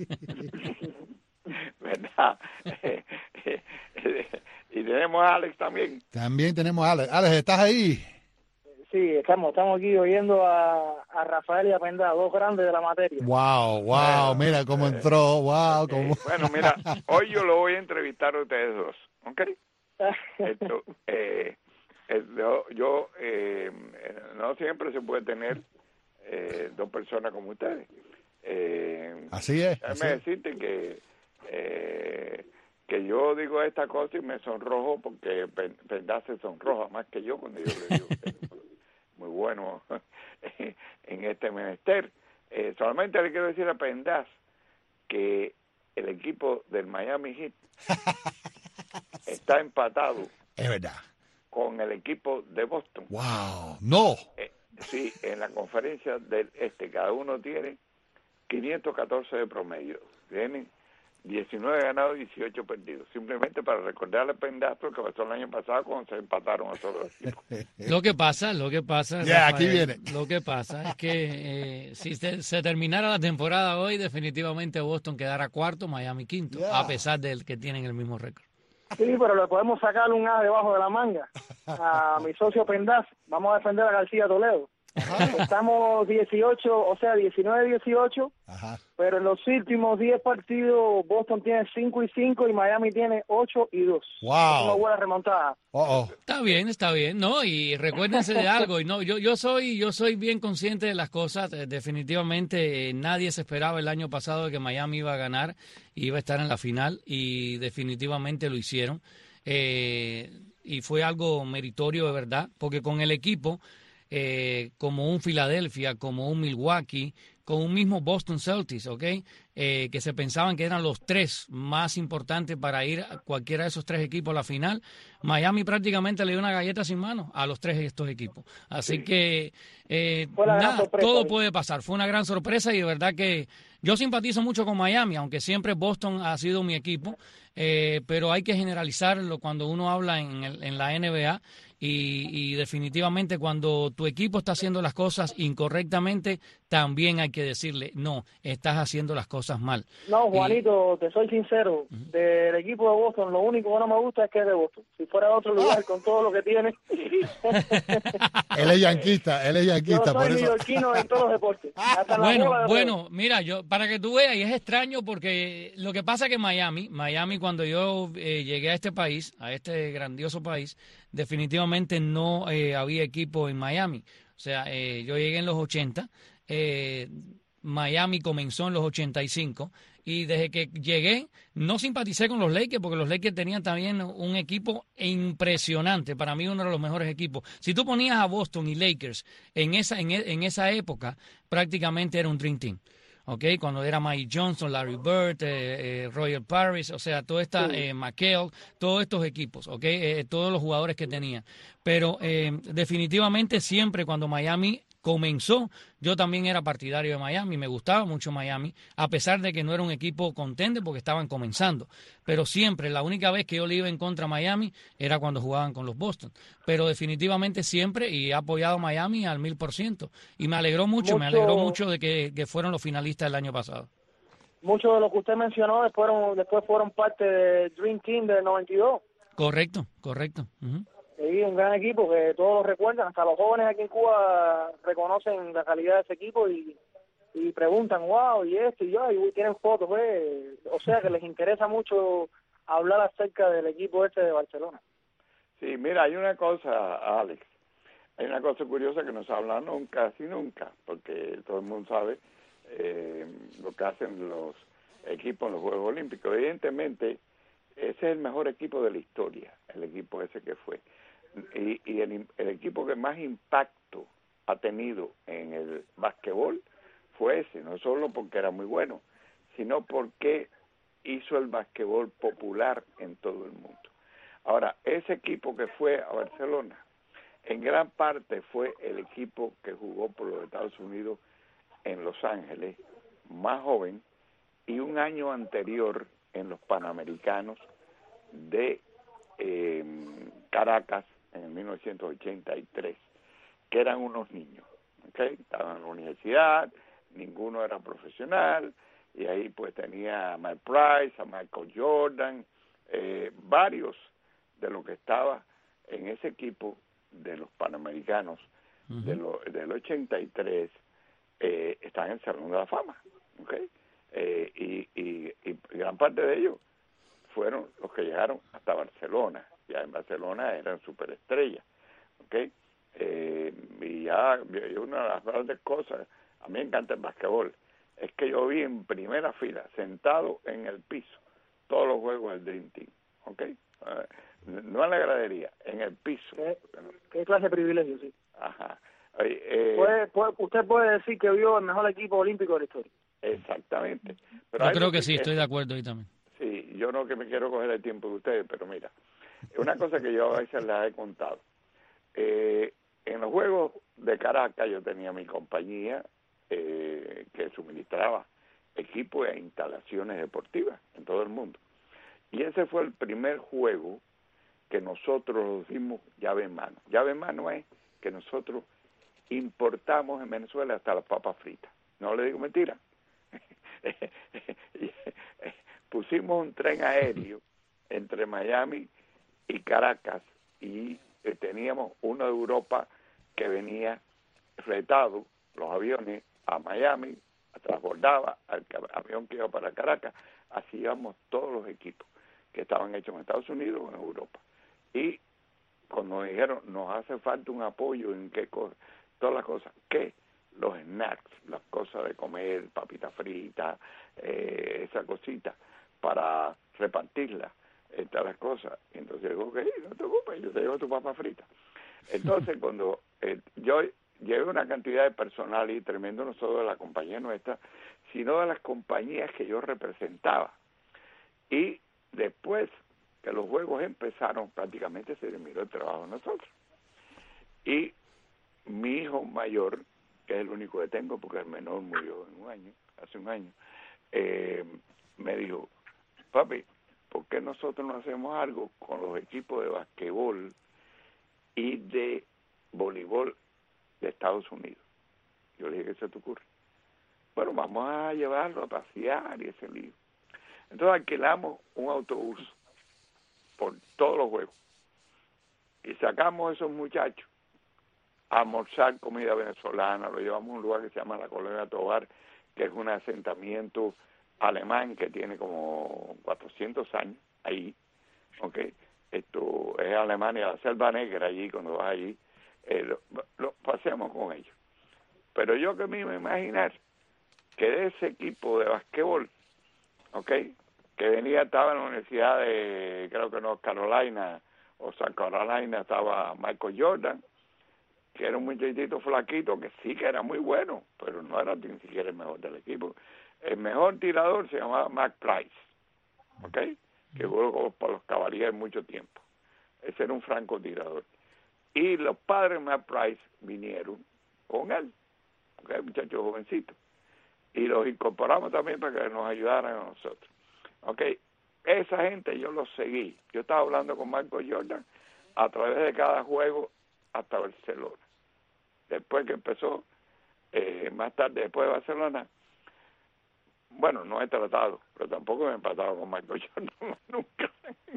¿Verdad? Eh, eh, eh, y tenemos a Alex también. También tenemos a Alex. Alex, ¿estás ahí? Sí, estamos, estamos aquí oyendo a, a Rafael y a Pendas, dos grandes de la materia. Wow, wow, mira cómo entró, wow. Cómo... Eh, bueno, mira, hoy yo lo voy a entrevistar a ustedes dos, ¿ok? Esto, eh, eh, yo, yo eh, no siempre se puede tener eh, dos personas como ustedes. Eh, así es. Déjame así es. decirte que eh, que yo digo esta cosa y me sonrojo porque Pendas se sonroja más que yo cuando yo le digo que muy bueno en este menester. Eh, solamente le quiero decir a Pendas que el equipo del Miami Heat está empatado. Es verdad. Con el equipo de Boston. Wow, no. Eh, sí, en la conferencia del este, cada uno tiene quinientos catorce de promedio. Tienen diecinueve ganados y dieciocho perdidos. Simplemente para recordarle a Pendas lo que pasó el año pasado cuando se empataron a todos los equipos. Lo que pasa, lo que pasa, Ya, Rafael, aquí viene. Lo que pasa es que eh, si se, se terminara la temporada hoy, definitivamente Boston quedará cuarto, Miami quinto, Yeah. a pesar de que tienen el mismo récord. Sí, pero le podemos sacar un A debajo de la manga a mi socio Pendas. Vamos a defender a García Toledo. Ajá. Estamos dieciocho, o sea, diecinueve dieciocho, Ajá. pero en los últimos diez partidos Boston tiene cinco y cinco y Miami tiene ocho y dos. Wow. Es una buena remontada. Oh, oh. Está bien, está bien, ¿no? Y recuérdense de algo, y no, yo, yo soy, yo soy bien consciente de las cosas. Eh, definitivamente eh, nadie se esperaba el año pasado de que Miami iba a ganar, iba a estar en la final, y definitivamente lo hicieron. Eh, y fue algo meritorio de verdad, porque con el equipo eh, como un Philadelphia, como un Milwaukee, con un mismo Boston Celtics, ¿ok? Eh, que se pensaban que eran los tres más importantes para ir a cualquiera de esos tres equipos a la final. Miami prácticamente le dio una galleta sin mano a los tres de estos equipos. Así Sí. que eh, Fue la gran nada, sorpresa, todo ¿sí? puede pasar. Fue una gran sorpresa y de verdad que yo simpatizo mucho con Miami, aunque siempre Boston ha sido mi equipo, eh, pero hay que generalizarlo cuando uno habla en, el, en la N B A. Y, y definitivamente cuando tu equipo está haciendo las cosas incorrectamente, también hay que decirle, no, estás haciendo las cosas mal. No, Y- Juanito, te soy sincero, del equipo de Boston, lo único que no me gusta es que es de Boston. Si fuera de otro lugar, con todo lo que tiene, Él es yanquista, él es yo yanquista, por soy eso. neoyorquino en todos los deportes. Hasta en la bola Bueno, de bueno, mira, yo para que tú veas, y es extraño porque lo que pasa que Miami, Miami cuando yo eh, llegué a este país, a este grandioso país, definitivamente no eh, había equipo en Miami. O sea, eh, yo llegué en los ochenta, eh, Miami comenzó en los ochenta y cinco y desde que llegué no simpaticé con los Lakers porque los Lakers tenían también un equipo impresionante, para mí uno de los mejores equipos. Si tú ponías a Boston y Lakers en esa en, e- en esa época, prácticamente era un Dream Team. ¿Ok? Cuando era Mike Johnson, Larry Bird, eh, eh, Roger Parrish, o sea, toda esta, Sí. eh, McHale, todos estos equipos, ¿ok? Eh, todos los jugadores que tenía. Pero eh, definitivamente siempre cuando Miami comenzó, yo también era partidario de Miami, me gustaba mucho Miami, a pesar de que no era un equipo contender porque estaban comenzando. Pero siempre, la única vez que yo le iba en contra a Miami era cuando jugaban con los Boston. Pero definitivamente siempre, y he apoyado a Miami al mil por ciento. Y me alegró mucho, me Mucho- alegró mucho de que, que fueron los finalistas el año pasado. muchos de los que usted mencionó después fueron, después fueron parte del Dream Team del noventa y dos. Correcto, correcto. Ujú. Sí, un gran equipo que todos lo recuerdan, hasta los jóvenes aquí en Cuba reconocen la calidad de ese equipo y, y preguntan, wow, y esto y yo, y tienen fotos, pues. O sea que les interesa mucho hablar acerca del equipo este de Barcelona. Sí, mira, hay una cosa, Alex, hay una cosa curiosa que no se habla nunca, casi nunca, porque todo el mundo sabe eh, lo que hacen los equipos en los Juegos Olímpicos. Evidentemente, ese es el mejor equipo de la historia, el equipo ese que fue. Y, y el, el equipo que más impacto ha tenido en el básquetbol fue ese, no solo porque era muy bueno, sino porque hizo el básquetbol popular en todo el mundo. Ahora, ese equipo que fue a Barcelona, en gran parte fue el equipo que jugó por los Estados Unidos en Los Ángeles, más joven, y un año anterior en los Panamericanos de eh, Caracas en mil novecientos ochenta y tres, que eran unos niños, ¿okay? Estaban en la universidad, ninguno era profesional, y ahí pues tenía a Mike Price, a Michael Jordan, eh, varios de los que estaba en ese equipo de los Panamericanos uh-huh. de lo, del ochenta y tres, eh, están en el Salón de la Fama, ¿okay? Eh, y, y, y gran parte de ellos fueron los que llegaron hasta Barcelona. Ya en Barcelona eran superestrellas, ¿ok? Eh, y ya, y una de las grandes cosas, a mí me encanta el basquetbol, es que yo vi en primera fila, sentado en el piso, todos los juegos del Dream Team, ¿ok? Uh, no en la gradería, en el piso. ¿Qué, qué clase de privilegio, sí? Ajá. Eh, ¿Puede, puede, usted puede decir que vio el mejor equipo olímpico de la historia. Exactamente. Pero yo creo que, que sí, que, estoy de acuerdo ahí también. Sí, yo no que me quiero coger el tiempo de ustedes, pero mira, una cosa que yo a veces les he contado. Eh, en los Juegos de Caracas yo tenía mi compañía eh, que suministraba equipos e instalaciones deportivas en todo el mundo. Y ese fue el primer juego que nosotros dimos llave en mano. Llave en mano es que nosotros importamos en Venezuela hasta las papas fritas. No le digo mentira. Pusimos un tren aéreo entre Miami y Caracas y eh, teníamos uno de Europa que venía fletado, los aviones a Miami, transbordaba al avión que iba para Caracas, así íbamos todos los equipos que estaban hechos en Estados Unidos o en Europa. Y cuando me dijeron, nos hace falta un apoyo en qué cosa, todas las cosas, ¿qué? Los snacks, las cosas de comer, papitas fritas, eh, esa cosita, para repartirlas, entre las cosas. Entonces digo, ok, no te preocupes, yo te llevo tu papa frita. Entonces cuando eh, yo llevé una cantidad de personal y tremendo, no solo de la compañía nuestra, sino de las compañías que yo representaba. Y después que los juegos empezaron, prácticamente se terminó el trabajo de nosotros. Y mi hijo mayor, que es el único que tengo, porque el menor murió en un año, hace un año, eh, me dijo, papi, ¿por qué nosotros no hacemos algo con los equipos de basquetbol y de voleibol de Estados Unidos? Yo le dije, ¿qué se te ocurre? Bueno, vamos a llevarlo a pasear y ese lío. Entonces alquilamos un autobús por todos los juegos y sacamos a esos muchachos a almorzar comida venezolana. Lo llevamos a un lugar que se llama la Colonia Tobar, que es un asentamiento alemán que tiene como cuatrocientos años ahí, ¿ok? Esto es Alemania, la Selva Negra allí, cuando vas allí, eh, lo, lo paseamos con ellos. Pero yo que me iba a imaginar que de ese equipo de basquetbol, ¿ok?, que venía, estaba en la Universidad de, creo que North Carolina, o South Carolina, estaba Michael Jordan, que era un muchachito flaquito, que sí que era muy bueno, pero no era ni siquiera el mejor del equipo. El mejor tirador se llamaba Mac Price, ¿ok?, que jugó por los Cavaliers mucho tiempo. Ese era un francotirador. Y los padres de Mac Price vinieron con él, ¿ok?, muchacho jovencito. Y los incorporamos también para que nos ayudaran a nosotros. Ok, esa gente yo los seguí. Yo estaba hablando con Michael Jordan a través de cada juego hasta Barcelona. Después que empezó, eh, más tarde después de Barcelona, bueno, no he tratado, pero tampoco me he empatado con Michael Jordan nunca.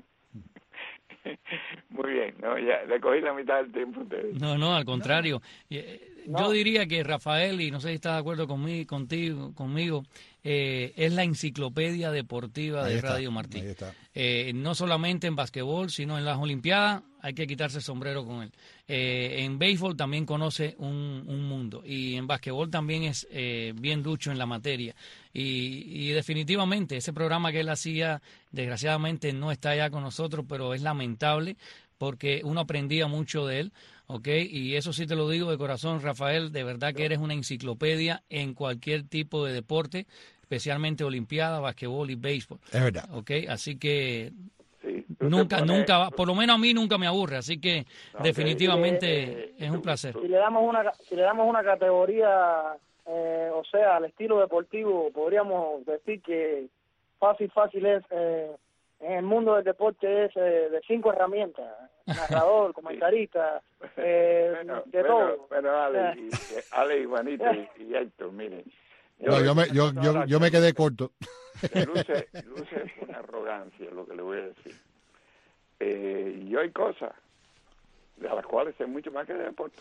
Muy bien, no, ya le cogí la mitad del tiempo a ustedes. No, no, al contrario. No. No. Yo diría que Rafael, y no sé si estás de acuerdo conmigo, contigo, conmigo, eh, es la enciclopedia deportiva Ahí de está, Radio Martí. ahí está. Eh, no solamente en basquetbol, sino en las Olimpiadas, hay que quitarse el sombrero con él. Eh, en béisbol también conoce un, un mundo, y en basquetbol también es eh, bien ducho en la materia. Y, y definitivamente ese programa que él hacía, desgraciadamente no está ya con nosotros, pero es lamentable porque uno aprendía mucho de él. ¿Ok? Y eso sí te lo digo de corazón, Rafael, de verdad que eres una enciclopedia en cualquier tipo de deporte, especialmente olimpiada, basquetbol y béisbol. Es verdad. ¿Ok? Así que Sí, nunca, pones, nunca, va, por lo menos a mí nunca me aburre, así que okay. definitivamente eh, es un placer. Si le damos una, si le damos una categoría, eh, o sea, al estilo deportivo, podríamos decir que fácil, fácil es... Eh, en el mundo del deporte es eh, de cinco herramientas: narrador, comentarista, eh, bueno, de bueno, todo. Pero Ale, y, Ale y Juanito y, y Héctor, miren. Yo, no, yo, me, yo, yo, yo me quedé corto. Luce, luce una arrogancia lo que le voy a decir. Eh, y hay cosas de las cuales sé mucho más que de deporte.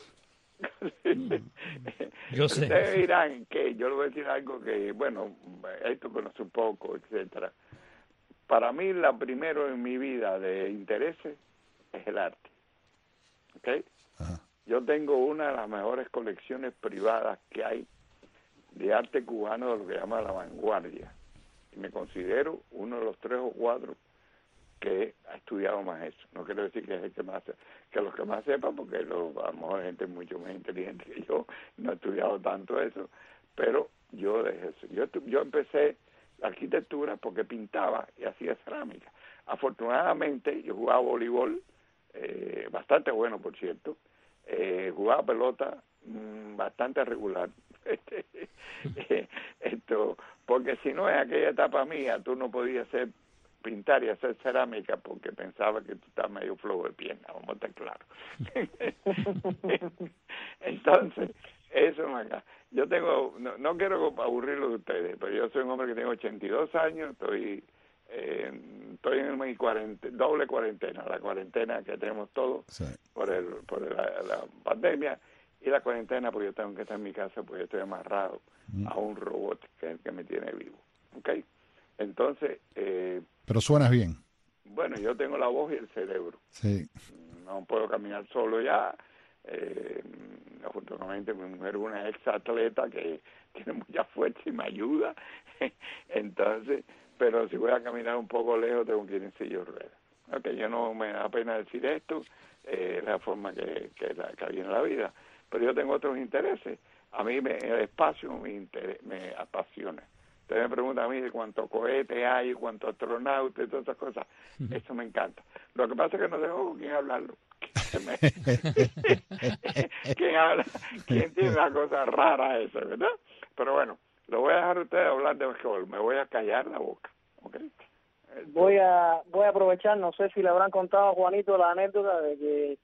Yo sé. Ustedes dirán que yo le voy a decir algo que, bueno, esto conoce un poco, etcétera. Para mí, la primero en mi vida de intereses es el arte. ¿Ok? Ajá. Yo tengo una de las mejores colecciones privadas que hay de arte cubano, de lo que llama la vanguardia. Y me considero uno de los tres o cuatro que ha estudiado más eso. No quiero decir que es el que más, que los que más sepan, porque lo, a lo mejor hay gente mucho más inteligente que yo, no he estudiado tanto eso, pero yo dejé eso. Yo, yo empecé arquitectura porque pintaba y hacía cerámica. Afortunadamente yo jugaba voleibol, eh, bastante bueno por cierto, eh, jugaba pelota mmm, bastante regular. Esto, porque si no en aquella etapa mía tú no podías hacer pintar y hacer cerámica porque pensaba que tú estabas medio flojo de pierna, vamos a estar claros. Entonces, eso me acá. Yo tengo, no, no quiero aburrirlo de ustedes, pero yo soy un hombre que tengo ochenta y dos años, estoy eh, estoy en mi cuarenta, doble cuarentena, la cuarentena que tenemos todos sí. por el por la, la pandemia, y la cuarentena porque yo tengo que estar en mi casa porque yo estoy amarrado mm. a un robot que es el que me tiene vivo. ¿Ok? Entonces... Eh, pero suenas bien. Bueno, yo tengo la voz y el cerebro. Sí. No puedo caminar solo ya. Eh, afortunadamente mi mujer es una ex atleta que tiene mucha fuerza y me ayuda. Entonces, pero si voy a caminar un poco lejos tengo que ir en silla de ruedas. Okay, yo no me da pena decir esto, eh, es la forma que, que, la, que viene la vida. pero yo tengo otros intereses. A mí me, el espacio me, inter, me apasiona. Usted me pregunta a mí de cuántos cohetes hay, cuántos astronautas y todas esas cosas. Eso me encanta. Lo que pasa es que no tengo con quién hablarlo. ¿Quién habla? ¿Quién tiene una cosa rara esa, verdad? Pero bueno, lo voy a dejar a ustedes hablar de béisbol. Me voy a callar la boca. ¿Okay? Voy a voy a aprovechar, no sé si le habrán contado a Juanito la anécdota de que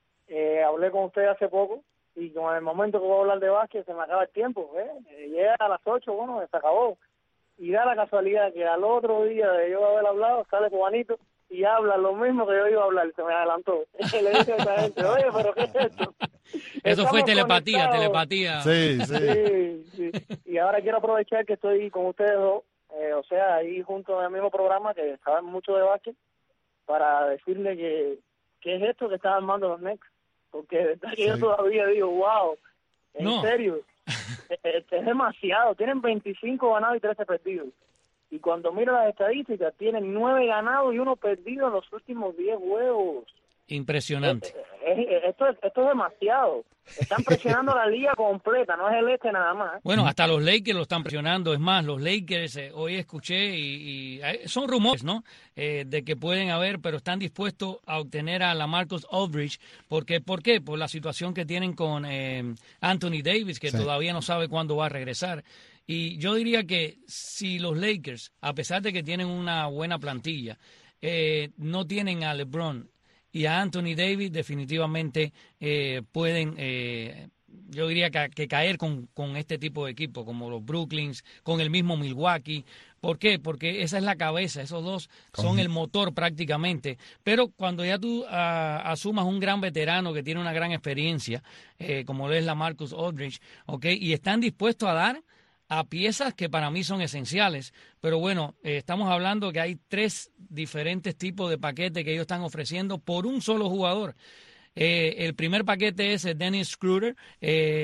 eh, hablé con usted hace poco y con el momento que voy a hablar de básquet se me acaba el tiempo. ¿eh? Llega a las ocho, bueno, se acabó. Y da la casualidad que al otro día de yo haber hablado, sale Juanito y habla lo mismo que yo iba a hablar, se me adelantó. Le dije a esa gente, oye, pero ¿qué es esto? Eso Estamos fue telepatía, conectados. telepatía. Sí, sí. Sí, sí. Y ahora quiero aprovechar que estoy con ustedes dos, eh, o sea, ahí junto en el mismo programa, que saben mucho de básquet, para decirle que qué es esto que están armando los Knicks. Porque de verdad que Sí. yo todavía digo, wow, en No. serio, es, es demasiado. Tienen veinticinco ganados y trece perdidos. Y cuando miro las estadísticas, tienen nueve ganados y uno perdido en los últimos diez juegos. Impresionante. Es- es- esto, es, esto es demasiado. Están presionando la liga completa, no es el este nada más. Bueno, hasta los Lakers lo están presionando. Es más, los Lakers, eh, hoy escuché, y, y, eh, son rumores, ¿no? Eh, de que pueden haber, pero están dispuestos a obtener a LaMarcus Aldridge. Porque, ¿Por qué? Por la situación que tienen con eh, Anthony Davis, que Sí. todavía no sabe cuándo va a regresar. Y yo diría que si los Lakers, a pesar de que tienen una buena plantilla, eh, no tienen a LeBron y a Anthony Davis, definitivamente eh, pueden, eh, yo diría que, que caer con, con este tipo de equipos, como los Brooklyns, con el mismo Milwaukee. ¿Por qué? Porque esa es la cabeza, esos dos son el motor prácticamente. Pero cuando ya tú ah, asumas un gran veterano que tiene una gran experiencia, eh, como lo es LaMarcus Aldridge, ¿okay? Y están dispuestos a dar a piezas que para mí son esenciales. Pero bueno, eh, estamos hablando que hay tres diferentes tipos de paquetes que ellos están ofreciendo por un solo jugador. Eh, el primer paquete es eh, Dennis Schroeder, eh,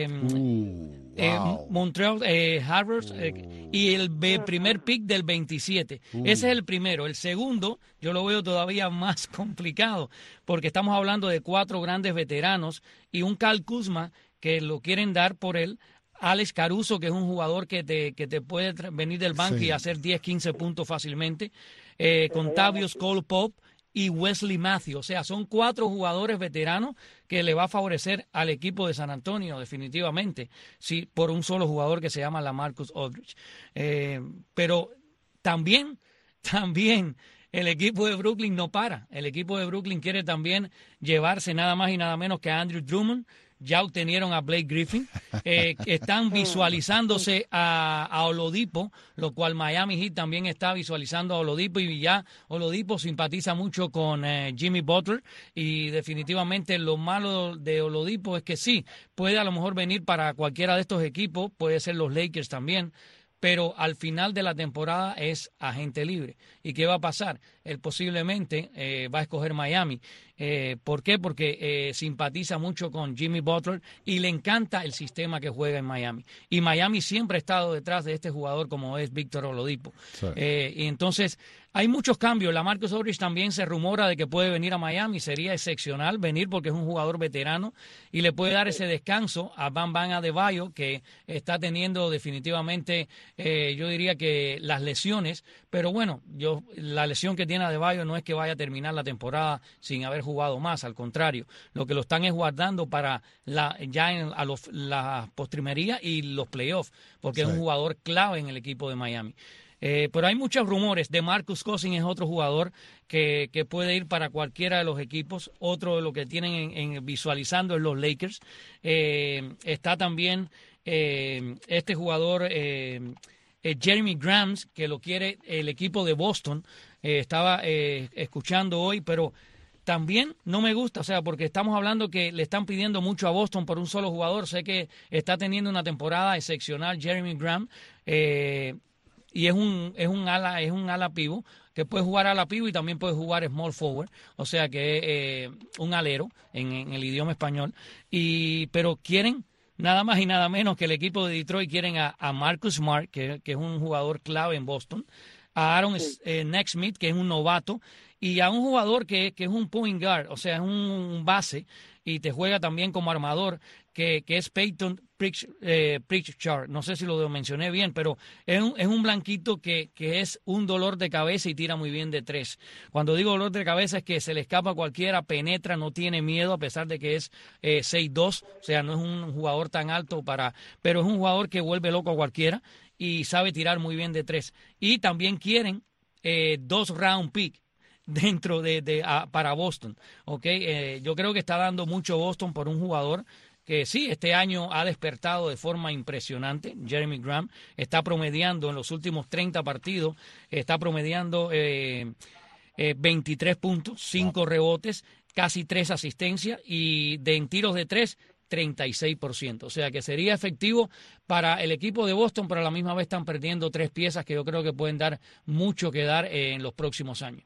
Uh, eh, wow. Montreal eh, Harvard, eh, y el be- primer pick del veintisiete. Ese es el primero. El segundo yo lo veo todavía más complicado porque estamos hablando de cuatro grandes veteranos y un Kyle Kuzma que lo quieren dar por él. Alex Caruso, que es un jugador que te, que te puede tra- venir del banco Sí. y hacer diez, quince puntos fácilmente. Eh, con Tavius Cole Pop y Wesley Matthews. O sea, son cuatro jugadores veteranos que le va a favorecer al equipo de San Antonio, definitivamente, sí, por un solo jugador que se llama LaMarcus Aldridge. Eh, pero también, también el equipo de Brooklyn no para. El equipo de Brooklyn quiere también llevarse nada más y nada menos que a Andrew Drummond. Ya obtenieron a Blake Griffin, eh, que están visualizándose a, a Oladipo, lo cual Miami Heat también está visualizando a Oladipo, y ya Oladipo simpatiza mucho con eh, Jimmy Butler, y definitivamente lo malo de Oladipo es que sí, puede a lo mejor venir para cualquiera de estos equipos, puede ser los Lakers también, pero al final de la temporada es agente libre. ¿Y qué va a pasar? Él posiblemente eh, va a escoger Miami. Eh, ¿Por qué? Porque eh, simpatiza mucho con Jimmy Butler y le encanta el sistema que juega en Miami. Y Miami siempre ha estado detrás de este jugador como es Víctor Oladipo. Sí. Eh, y entonces hay muchos cambios. LaMarcus Aldridge también se rumora de que puede venir a Miami. Sería excepcional venir porque es un jugador veterano y le puede dar ese descanso a Bam Bam Adebayo, que está teniendo definitivamente, eh, yo diría que las lesiones. Pero bueno, yo la lesión que tiene Adebayo no es que vaya a terminar la temporada sin haber jugado más, al contrario, lo que lo están es guardando para la ya en a los, la postrimería y los playoffs, porque Sí. es un jugador clave en el equipo de Miami. Eh, pero hay muchos rumores. De Marcus Cousins es otro jugador que, que puede ir para cualquiera de los equipos. Otro de lo que tienen en, en visualizando es los Lakers. Eh, está también eh, este jugador eh, eh, Jeremy Grams, que lo quiere el equipo de Boston. Eh, estaba eh, escuchando hoy, pero también no me gusta, o sea, porque estamos hablando que le están pidiendo mucho a Boston por un solo jugador. Sé que está teniendo una temporada excepcional Jeremy Graham, eh, y es un es un ala es un ala pivo que puede jugar ala pivo y también puede jugar small forward, o sea que eh, un alero en, en el idioma español. Y pero quieren nada más y nada menos que el equipo de Detroit quieren a, a Marcus Smart, que, que es un jugador clave en Boston, a Aaron Sí. eh, Nesmith, que es un novato, y a un jugador que, que es un point guard, o sea, es un, un base y te juega también como armador, que, que es Peyton Pritch- eh, Pritchard. No sé si lo mencioné bien, pero es un, es un blanquito que, que es un dolor de cabeza y tira muy bien de tres. Cuando digo dolor de cabeza es que se le escapa a cualquiera, penetra, no tiene miedo, a pesar de que es eh, seis dos, o sea, no es un jugador tan alto, para, pero es un jugador que vuelve loco a cualquiera y sabe tirar muy bien de tres. Y también quieren eh, dos round pick dentro de, de a, para Boston, ¿okay? Eh, yo creo que está dando mucho Boston por un jugador que sí, este año ha despertado de forma impresionante. Jeremy Graham está promediando en los últimos treinta partidos, está promediando eh, eh, veintitrés puntos, cinco wow. rebotes, casi tres asistencias y de en tiros de tres, treinta y seis por ciento. O sea que sería efectivo para el equipo de Boston, pero a la misma vez están perdiendo tres piezas que yo creo que pueden dar mucho que dar eh, en los próximos años.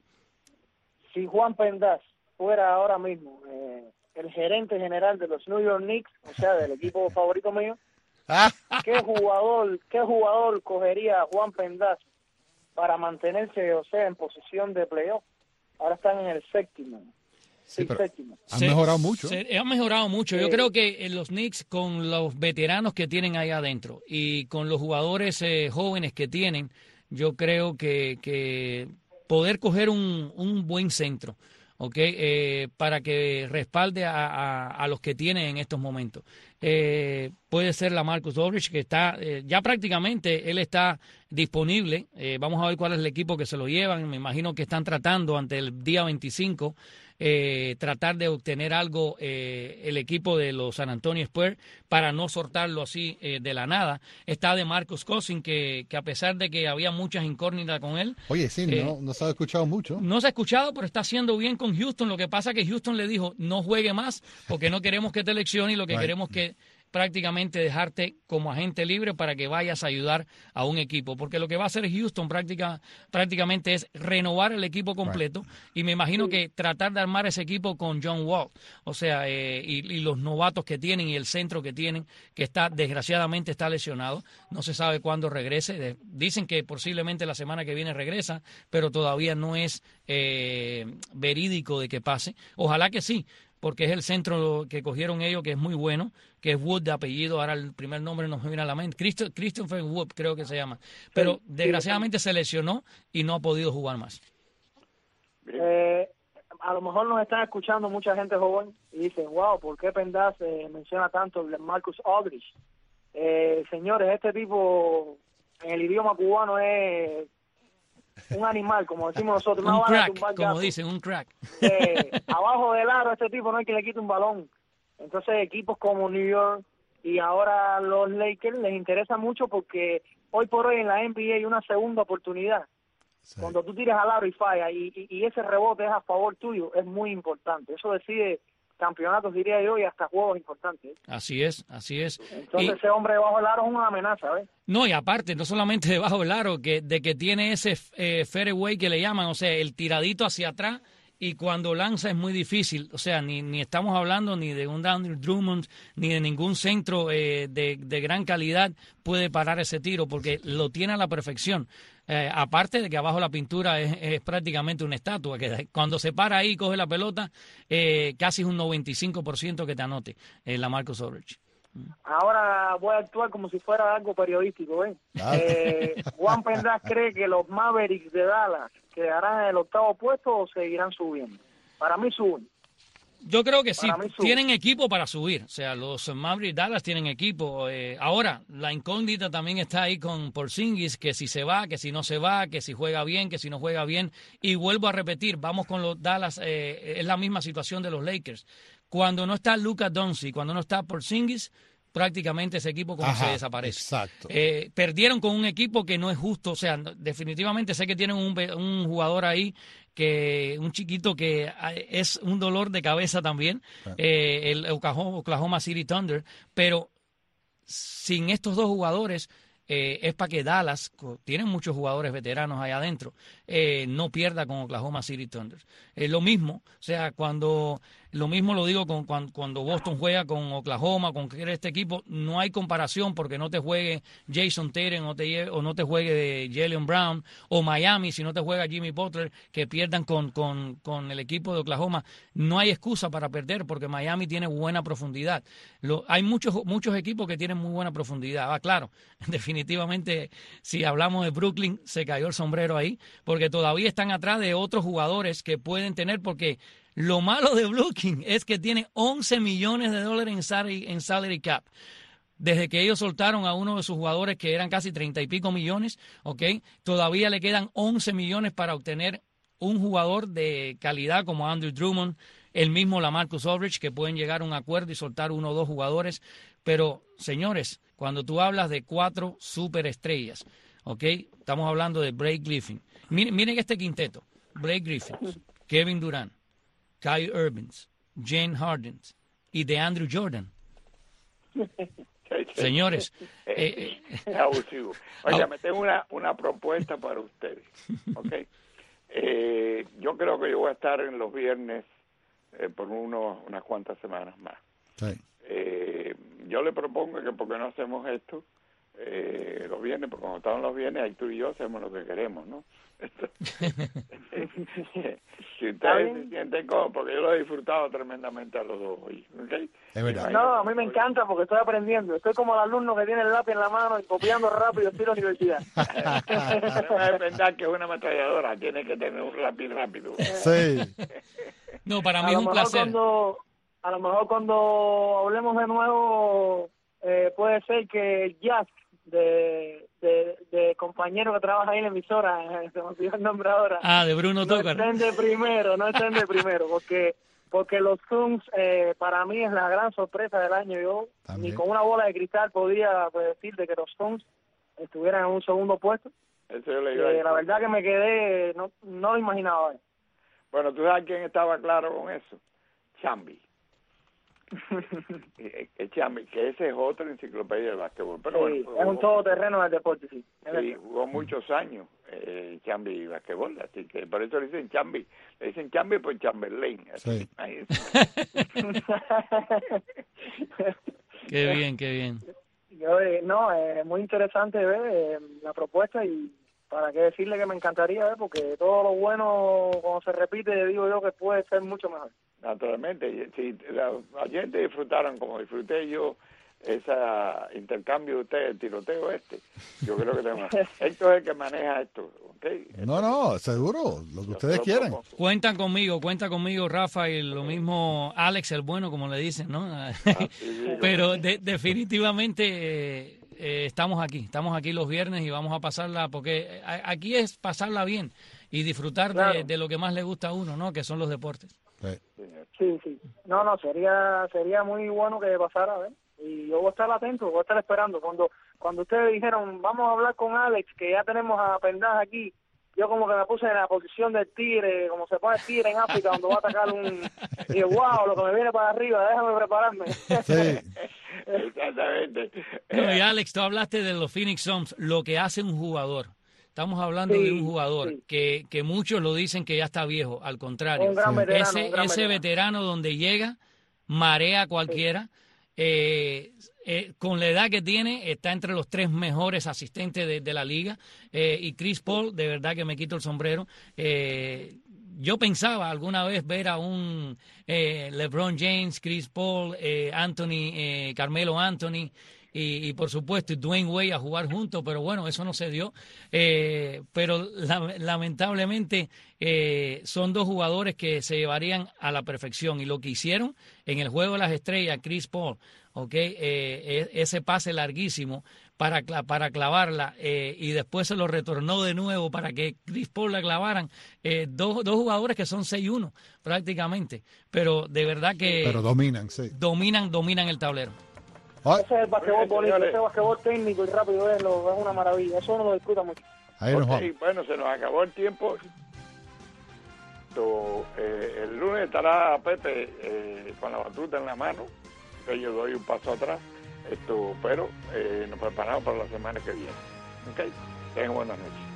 Si Juan Pendas fuera ahora mismo eh, el gerente general de los New York Knicks, o sea, del equipo favorito mío, ¿qué jugador, qué jugador cogería a Juan Pendas para mantenerse, o sea, en posición de playoff? Ahora están en el séptimo. Sí, pero han mejorado mucho. Se, han mejorado mucho. Sí. Yo creo que los Knicks, con los veteranos que tienen ahí adentro y con los jugadores eh, jóvenes que tienen, yo creo que, que poder coger un, un buen centro, ¿okay? eh, para que respalde a, a, a los que tienen en estos momentos. Eh, puede ser la Marcus Aldridge, que está eh, ya prácticamente, él está disponible. Eh, vamos a ver cuál es el equipo que se lo llevan. Me imagino que están tratando ante el día veinticinco Eh, tratar de obtener algo eh, el equipo de los San Antonio Spurs para no soltarlo así eh, de la nada. Está de Marcus Cousins, que, que a pesar de que había muchas incógnitas con él. Oye, sí, eh, no, no se ha escuchado mucho. No se ha escuchado, pero está haciendo bien con Houston. Lo que pasa es que Houston le dijo, no juegue más, porque no queremos que te eleccione y lo que right. queremos que prácticamente dejarte como agente libre para que vayas a ayudar a un equipo, porque lo que va a hacer Houston práctica, prácticamente es renovar el equipo completo right. y me imagino que tratar de armar ese equipo con John Wall, o sea, eh, y, y los novatos que tienen y el centro que tienen, que está desgraciadamente está lesionado, no se sabe cuándo regrese, dicen que posiblemente la semana que viene regresa, pero todavía no es eh, verídico de que pase, ojalá que sí, porque es el centro que cogieron ellos, que es muy bueno, que es Wood de apellido, ahora el primer nombre no me viene a la mente, Christo, Christopher Wood creo que se llama, pero sí, desgraciadamente sí. se lesionó y no ha podido jugar más. Eh, a lo mejor nos están escuchando mucha gente joven y dicen, wow, ¿por qué Pendas eh, menciona tanto el Marcus Aldridge? Eh, señores, este tipo en el idioma cubano es un animal, como decimos nosotros. Un una crack, bala, como dicen, un crack. Eh, abajo del aro, este tipo no hay que le quite un balón. Entonces, equipos como New York y ahora los Lakers les interesa mucho porque hoy por hoy en la N B A hay una segunda oportunidad. Sí. Cuando tú tiras al aro y falla y, y, y ese rebote es a favor tuyo, es muy importante. Eso decide campeonatos, diría yo, y hasta juegos importantes. Así es, así es. Entonces y, ese hombre debajo del aro es una amenaza, ¿ves? No, y aparte, no solamente debajo del aro, que de que tiene ese eh, fairway que le llaman, o sea, el tiradito hacia atrás, y cuando lanza es muy difícil, o sea, ni, ni estamos hablando ni de un Andrew Drummond, ni de ningún centro eh, de, de gran calidad puede parar ese tiro, porque lo tiene a la perfección. Eh, aparte de que abajo la pintura es, es prácticamente una estatua, que cuando se para ahí y coge la pelota, eh, casi es un noventa y cinco por ciento que te anote eh, la Marcus Aldridge. Ahora voy a actuar como si fuera algo periodístico, ¿eh? Ah. eh Juan Pendas cree que los Mavericks de Dallas quedarán en el octavo puesto o seguirán subiendo. Para mí suben. Yo creo que sí, tienen equipo para subir, o sea, los Mavericks Dallas tienen equipo. Eh, ahora, la incógnita también está ahí con Porzingis, que si se va, que si no se va, que si juega bien, que si no juega bien. Y vuelvo a repetir, vamos con los Dallas, eh, es la misma situación de los Lakers. Cuando no está Luka Doncic, cuando no está Porzingis, prácticamente ese equipo como Ajá, se desaparece. Exacto. Eh, perdieron con un equipo que no es justo, o sea, definitivamente sé que tienen un, un jugador ahí, que un chiquito que es un dolor de cabeza también, ah. eh, el Oklahoma City Thunder, pero sin estos dos jugadores eh, es para que Dallas, tienen muchos jugadores veteranos allá adentro, eh, no pierda con Oklahoma City Thunder. Eh, lo mismo, o sea, cuando Lo mismo lo digo con, cuando, cuando Boston juega con Oklahoma, con este equipo, no hay comparación porque no te juegue Jason Tatum o, te, o no te juegue Jaylen Brown, o Miami si no te juega Jimmy Butler, que pierdan con, con, con el equipo de Oklahoma. No hay excusa para perder porque Miami tiene buena profundidad. Lo, hay muchos, muchos equipos que tienen muy buena profundidad. Ah, claro, definitivamente si hablamos de Brooklyn se cayó el sombrero ahí porque todavía están atrás de otros jugadores que pueden tener, porque lo malo de Brooklyn es que tiene once millones de dólares en salary, en salary cap. Desde que ellos soltaron a uno de sus jugadores que eran casi treinta y pico millones, ¿ok? Todavía le quedan once millones para obtener un jugador de calidad como Andrew Drummond, el mismo LaMarcus Aldridge, que pueden llegar a un acuerdo y soltar uno o dos jugadores. Pero, señores, cuando tú hablas de cuatro superestrellas, ¿ok? Estamos hablando de Blake Griffin. Miren, miren este quinteto. Blake Griffin, Kevin Durant, Kyrie Irving, James Harden y de Andrew Jordan. Señores, eh, es abusivo. Oiga, me tengo una, una propuesta para ustedes. ¿Okay? Eh, yo creo que yo voy a estar en los viernes eh, por unos, unas cuantas semanas más. Sí. Eh, yo le propongo que porque no hacemos esto eh, los viernes, porque cuando estamos los viernes, ahí tú y yo hacemos lo que queremos, ¿no? Si ustedes se sienten cómodos, porque yo lo he disfrutado tremendamente a los dos hoy, ¿okay? Es verdad. No, a mí me encanta porque estoy aprendiendo. Estoy como el alumno que tiene el lápiz en la mano y copiando rápido estoy a la universidad. No es verdad que es una ametralladora, tiene que tener un lápiz rápido. Sí. No, para mí a es lo un mejor placer. Cuando, a lo mejor cuando hablemos de nuevo, eh, puede ser que Jack, de, de, de compañero que trabaja ahí en la emisora, se me olvidó el nombre ahora. Ah, de Bruno no Tucker. estén de primero, no estén de primero, porque porque los Suns eh, para mí es la gran sorpresa del año. Yo También. ni con una bola de cristal podía predecir de que los Suns estuvieran en un segundo puesto. Eso yo le iba a Eh, decir. la verdad que me quedé, no, no lo imaginaba. Bueno, ¿tú sabes quién estaba claro con eso? Chambi. El Chambi, que ese es otra enciclopedia del básquetbol. Pero Sí, bueno, es un todoterreno del deporte, sí. Es sí, verdad. jugó muchos años eh, Chambi basquetbol, así que por eso le dicen Chambi. Le dicen Chambi por Chamberlain. Así, Sí. ahí Qué bien, qué bien. Yo, eh, no, es eh, muy interesante ver eh, la propuesta y para qué decirle que me encantaría ver, porque todo lo bueno cuando se repite, digo yo que puede ser mucho mejor. Naturalmente, si la, la gente disfrutaron como disfruté yo ese intercambio de ustedes, el tiroteo este, yo creo que tenemos. Héctor es el que maneja esto, ¿ok? No, no, seguro, lo que Yo ustedes se lo quieran. propongo. Cuentan conmigo, cuenta conmigo, Rafa, y lo mismo Alex el bueno, como le dicen, ¿no? sí, sí, Pero de- definitivamente eh, eh, estamos aquí, estamos aquí los viernes y vamos a pasarla, porque a- aquí es pasarla bien y disfrutar de, Claro. de lo que más le gusta a uno, ¿no? Que son los deportes. Sí. Sí, sí. No, no, sería sería muy bueno que pasara, ¿ves? Y yo voy a estar atento, voy a estar esperando. Cuando cuando ustedes dijeron, vamos a hablar con Alex, que ya tenemos a Pendas aquí, yo como que me puse en la posición del tigre, como se pone el tigre en África, cuando va a atacar un... Y dije, wow, lo que me viene para arriba, déjame prepararme. Sí. Exactamente. No, y Alex, tú hablaste de los Phoenix Suns, lo que hace un jugador. Estamos hablando Sí, de un jugador sí. que, que muchos lo dicen que ya está viejo, al contrario. Un gran veterano, ese un gran ese veterano. veterano donde llega, marea a cualquiera. Eh, eh, con la edad que tiene, está entre los tres mejores asistentes de, de la liga. Eh, y Chris Paul, de verdad que me quito el sombrero. Eh, yo pensaba alguna vez ver a un eh, LeBron James, Chris Paul, eh, Anthony, eh, Carmelo Anthony y, y por supuesto Dwayne Wade a jugar juntos, pero bueno, eso no se dio. Eh, pero la- lamentablemente eh, son dos jugadores que se llevarían a la perfección y lo que hicieron en el Juego de las Estrellas, Chris Paul, okay, eh, e- ese pase larguísimo para, cla- para clavarla eh, y después se lo retornó de nuevo para que Chris Paul la clavaran. Eh, dos, dos jugadores que son seis uno prácticamente, pero de verdad que Pero dominan, sí. dominan, dominan el tablero. Ay, Ese es el basquetbol bonito, señores. ese basquetbol técnico y rápido es, lo, es una maravilla. Eso uno lo disfruta mucho. ahí nos Ok, vamos. bueno, se nos acabó el tiempo. Esto, eh, el lunes estará Pepe eh, con la batuta en la mano, que yo doy un paso atrás, esto, pero eh, nos preparamos para la semana que viene. ¿Ok? Tengan buenas noches.